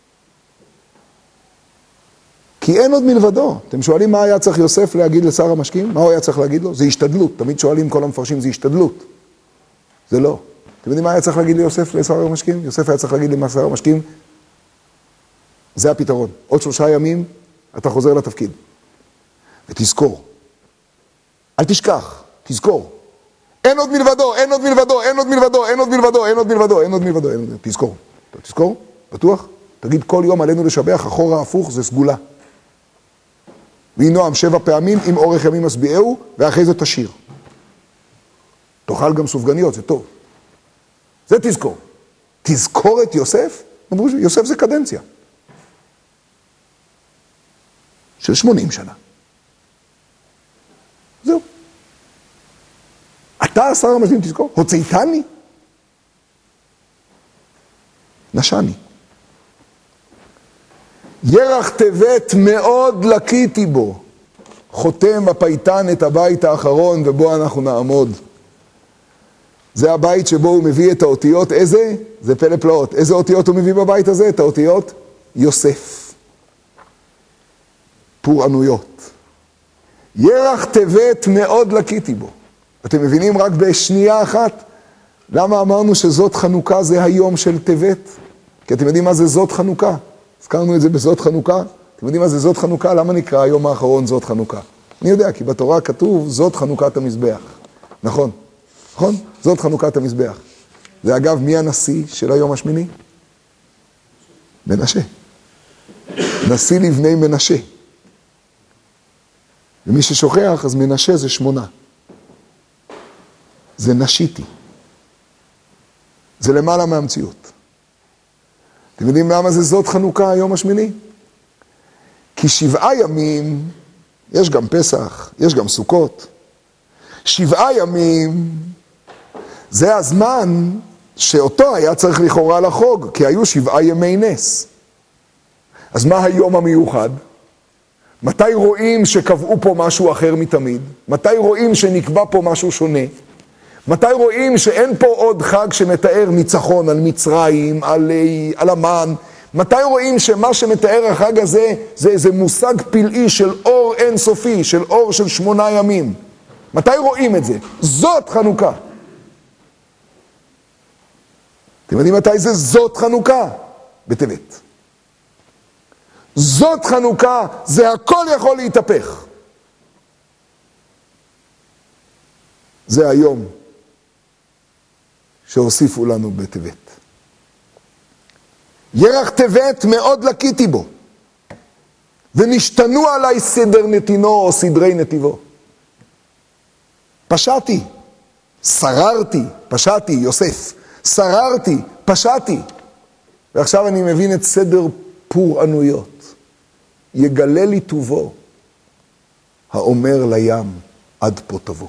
כי אין עוד מלבדו. אתם שואלים מה היה צריך יוסף להגיד לשר המשקים? מה הוא היה צריך להגיד לו? זה השתדלות. תמיד שואלים כל המפרשים, זה השתדלות. זה לא. אתם יודעים מה היה צריך להגיד ליוסף לשר המשקים? יוסף היה צריך להגיד לשר המשקים, זה הפתרון. עוד 3 ימים אתה חוזר לתפקיד. ותזכור. אל תשכח, תזכור. אין עוד מלבדו, אין עוד מלבדו, אין עוד מלבדו, אין עוד מלבדו, אין עוד מלבדו, אין עוד מלבדו, אין עוד מלבדו. תזכור. תזכור? בטוח? תגיד כל יום עלינו לשבח, אחורה הפוך זה סגולה. ויהי נועם 7 פעמים, עם אורך ימים משביעהו, ואחרי זה תשיר. תאכל גם סופגניות, זה טוב. זה תזכור. תזכור את יוסף? יוסף זה קדנציה. של 80 שנה. זהו. אתה, שר המשקים, תזכור, הוצאתני? נשני. ירח טבת מאוד לקיתי בו. חותם הפייטן את הבית האחרון ובו אנחנו נעמוד. זה הבית שבו הוא מביא את האותיות, איזה? זה פלא פלאות. איזה אותיות הוא מביא בבית הזה? את האותיות? יוסף. פורענויות. ירח טבת מאוד לקיתי בו. אתם מבינים רק בשנייה אחת? למה אמרנו שזאת חנוכה זה היום של טבת? כי אתם יודעים מה זה זאת חנוכה? הזכרנו את זה בזאת חנוכה. אתם יודעים מה זה זאת חנוכה? למה נקרא היום האחרון זאת חנוכה? אני יודע, כי בתורה כתוב זאת חנוכת המזבח. נכון? נכון? זאת חנוכת המזבח. זה אגב, מי הנשיא של היום השמיני? מנשה. נשיא לבני מנשה. ומי ששוכח, אז מנשה זה 8. זה נשיתי. זה למעלה מהמציאות. אתם יודעים למה זה זאת חנוכה היום השמיני? כי 7 ימים, יש גם פסח, יש גם סוכות. 7 ימים, זה הזמן שאותו היה צריך לכאורה לחוג, כי היו 7 ימי נס. אז מה היום המיוחד? מתי רואים שקבעו פה משהו אחר מתמיד? מתי רואים שנקבע פה משהו שונה? מתי רואים שאין פה עוד חג שמתאר ניצחון על מצרים, על המן? מתי רואים שמה שמתאר החג הזה זה איזה מושג פלאי של אור אינסופי, של אור של 8 ימים? מתי רואים את זה? זאת חנוכה. אתם יודעים מתי זה זאת חנוכה? בטבת. זאת חנוכה, זה הכל יכול להתהפך. זה היום שהוסיפו לנו בטבת. ירח טבת מאוד לקיתי בו, ונשתנו עליי סדר נתינו או סדרי נתיבו. פשעתי, שררתי, פשעתי, יוסף, שררתי, פשעתי. ועכשיו אני מבין את סדר פורענויות. יגלה לי טובו, האומר לים, עד פה תבוא.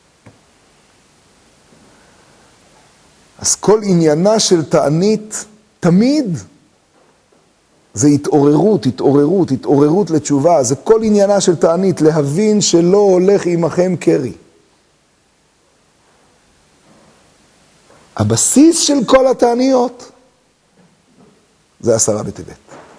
אז כל עניינה של תענית, תמיד, זה התעוררות, התעוררות, התעוררות לתשובה. זה כל עניינה של תענית, להבין שלא הולך עמכם קרי. הבסיס של כל התעניות, זה 10 בטבת.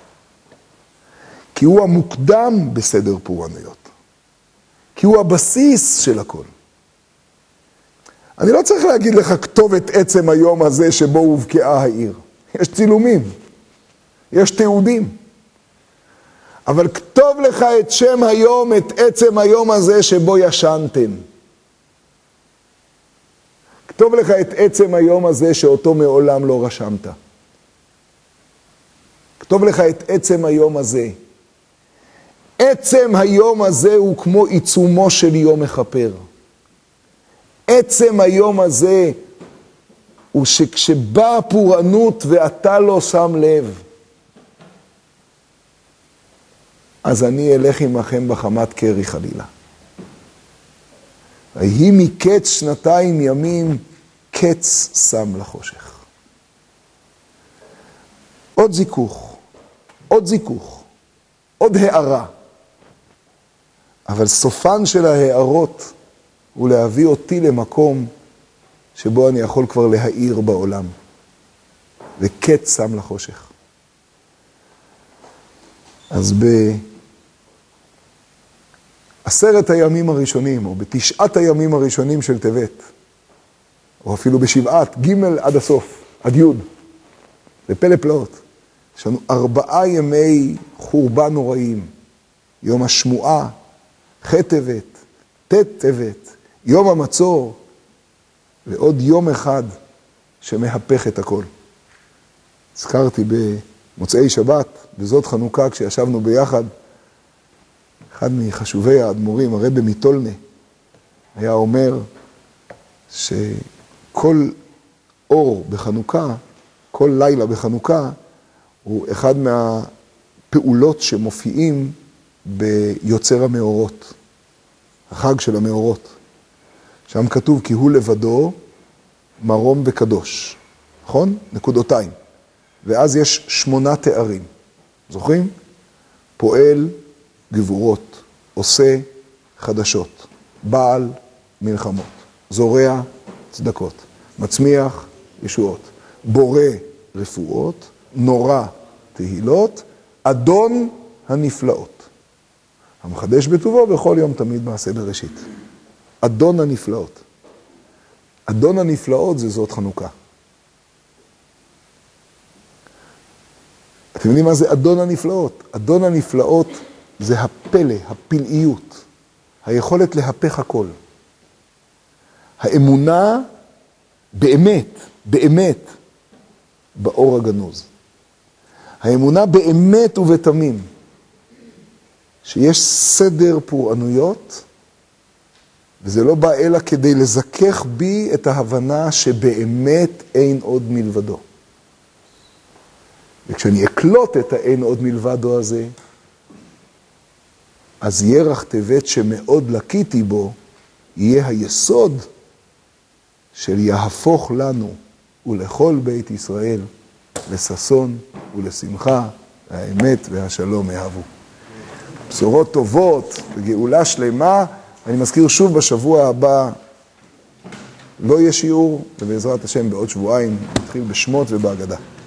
כי הוא המוקדם בסדר פורענויות. כי הוא הבסיס של הכל. אני לא צריך להגיד לך כתוב את עצם היום הזה שבו הובקעה העיר. יש צילומים, יש תיעודים. אבל כתוב לך את שם היום, את עצם היום הזה שבו ישנתם. כתוב לך את עצם היום הזה שאותו מעולם לא רשמת. כתוב לך את עצם היום הזה. עצם היום הזה הוא כמו עיצומו של יום מחפר. עצם היום הזה הוא שכשבאה הפורענות ואתה לא שם לב, אז אני אלך עמכם בחמת קרי חלילה. ויהי מקץ 2 ימים, קץ שם לחושך. עוד זיכוך, עוד זיכוך, עוד הערה. אבל סופן של ההערות הוא להביא אותי למקום שבו אני יכול כבר להאיר בעולם. וקץ שם לחושך. אז ב10 הימים הראשונים, או ב9 הימים הראשונים של טבת, או אפילו ב7, ג' עד הסוף, עד י', זה פלא פלאות. יש לנו 4 ימי חורבן נוראים. יום השמועה, ח' טבת, ט' טבת, יום המצור, ועוד יום אחד שמהפך את הכל. הזכרתי במוצאי שבת, בזאת חנוכה, כשישבנו ביחד, אחד מחשובי האדמו"רים, הרבי מטולנה, היה אומר שכל אור בחנוכה, כל לילה בחנוכה, הוא אחד מהפעולות שמופיעים ביוצר המאורות, החג של המאורות. שם כתוב כי הוא לבדו מרום וקדוש, נכון? נקודותיים. ואז יש 8 תארים, זוכרים? פועל גבורות, עושה חדשות, בעל מלחמות, זורע צדקות, מצמיח ישועות, בורא רפואות, נורא תהילות, אדון הנפלאות. המחדש בטובו בכל יום תמיד מעשה בראשית. אדון הנפלאות. אדון הנפלאות זה זאת חנוכה. אתם יודעים מה זה אדון הנפלאות? אדון הנפלאות זה הפלא, הפלאיות, היכולת להפך הכל. האמונה באמת, באמת, באור הגנוז. האמונה באמת ובתמים, שיש סדר פורענויות, וזה לא בא אלא כדי לזכך בי את ההבנה שבאמת אין עוד מלבדו. וכשאני אקלוט את האין עוד מלבדו הזה, אז ירח טבת שמאוד לקיתי בו, יהיה היסוד של יהפוך לנו ולכל בית ישראל לששון ולשמחה, האמת והשלום יאהבו. בשורות טובות וגאולה שלמה. אני מזכיר שוב, בשבוע הבא לא יהיה שיעור, ובעזרת השם בעוד שבועיים נתחיל בשמות ובהגדה.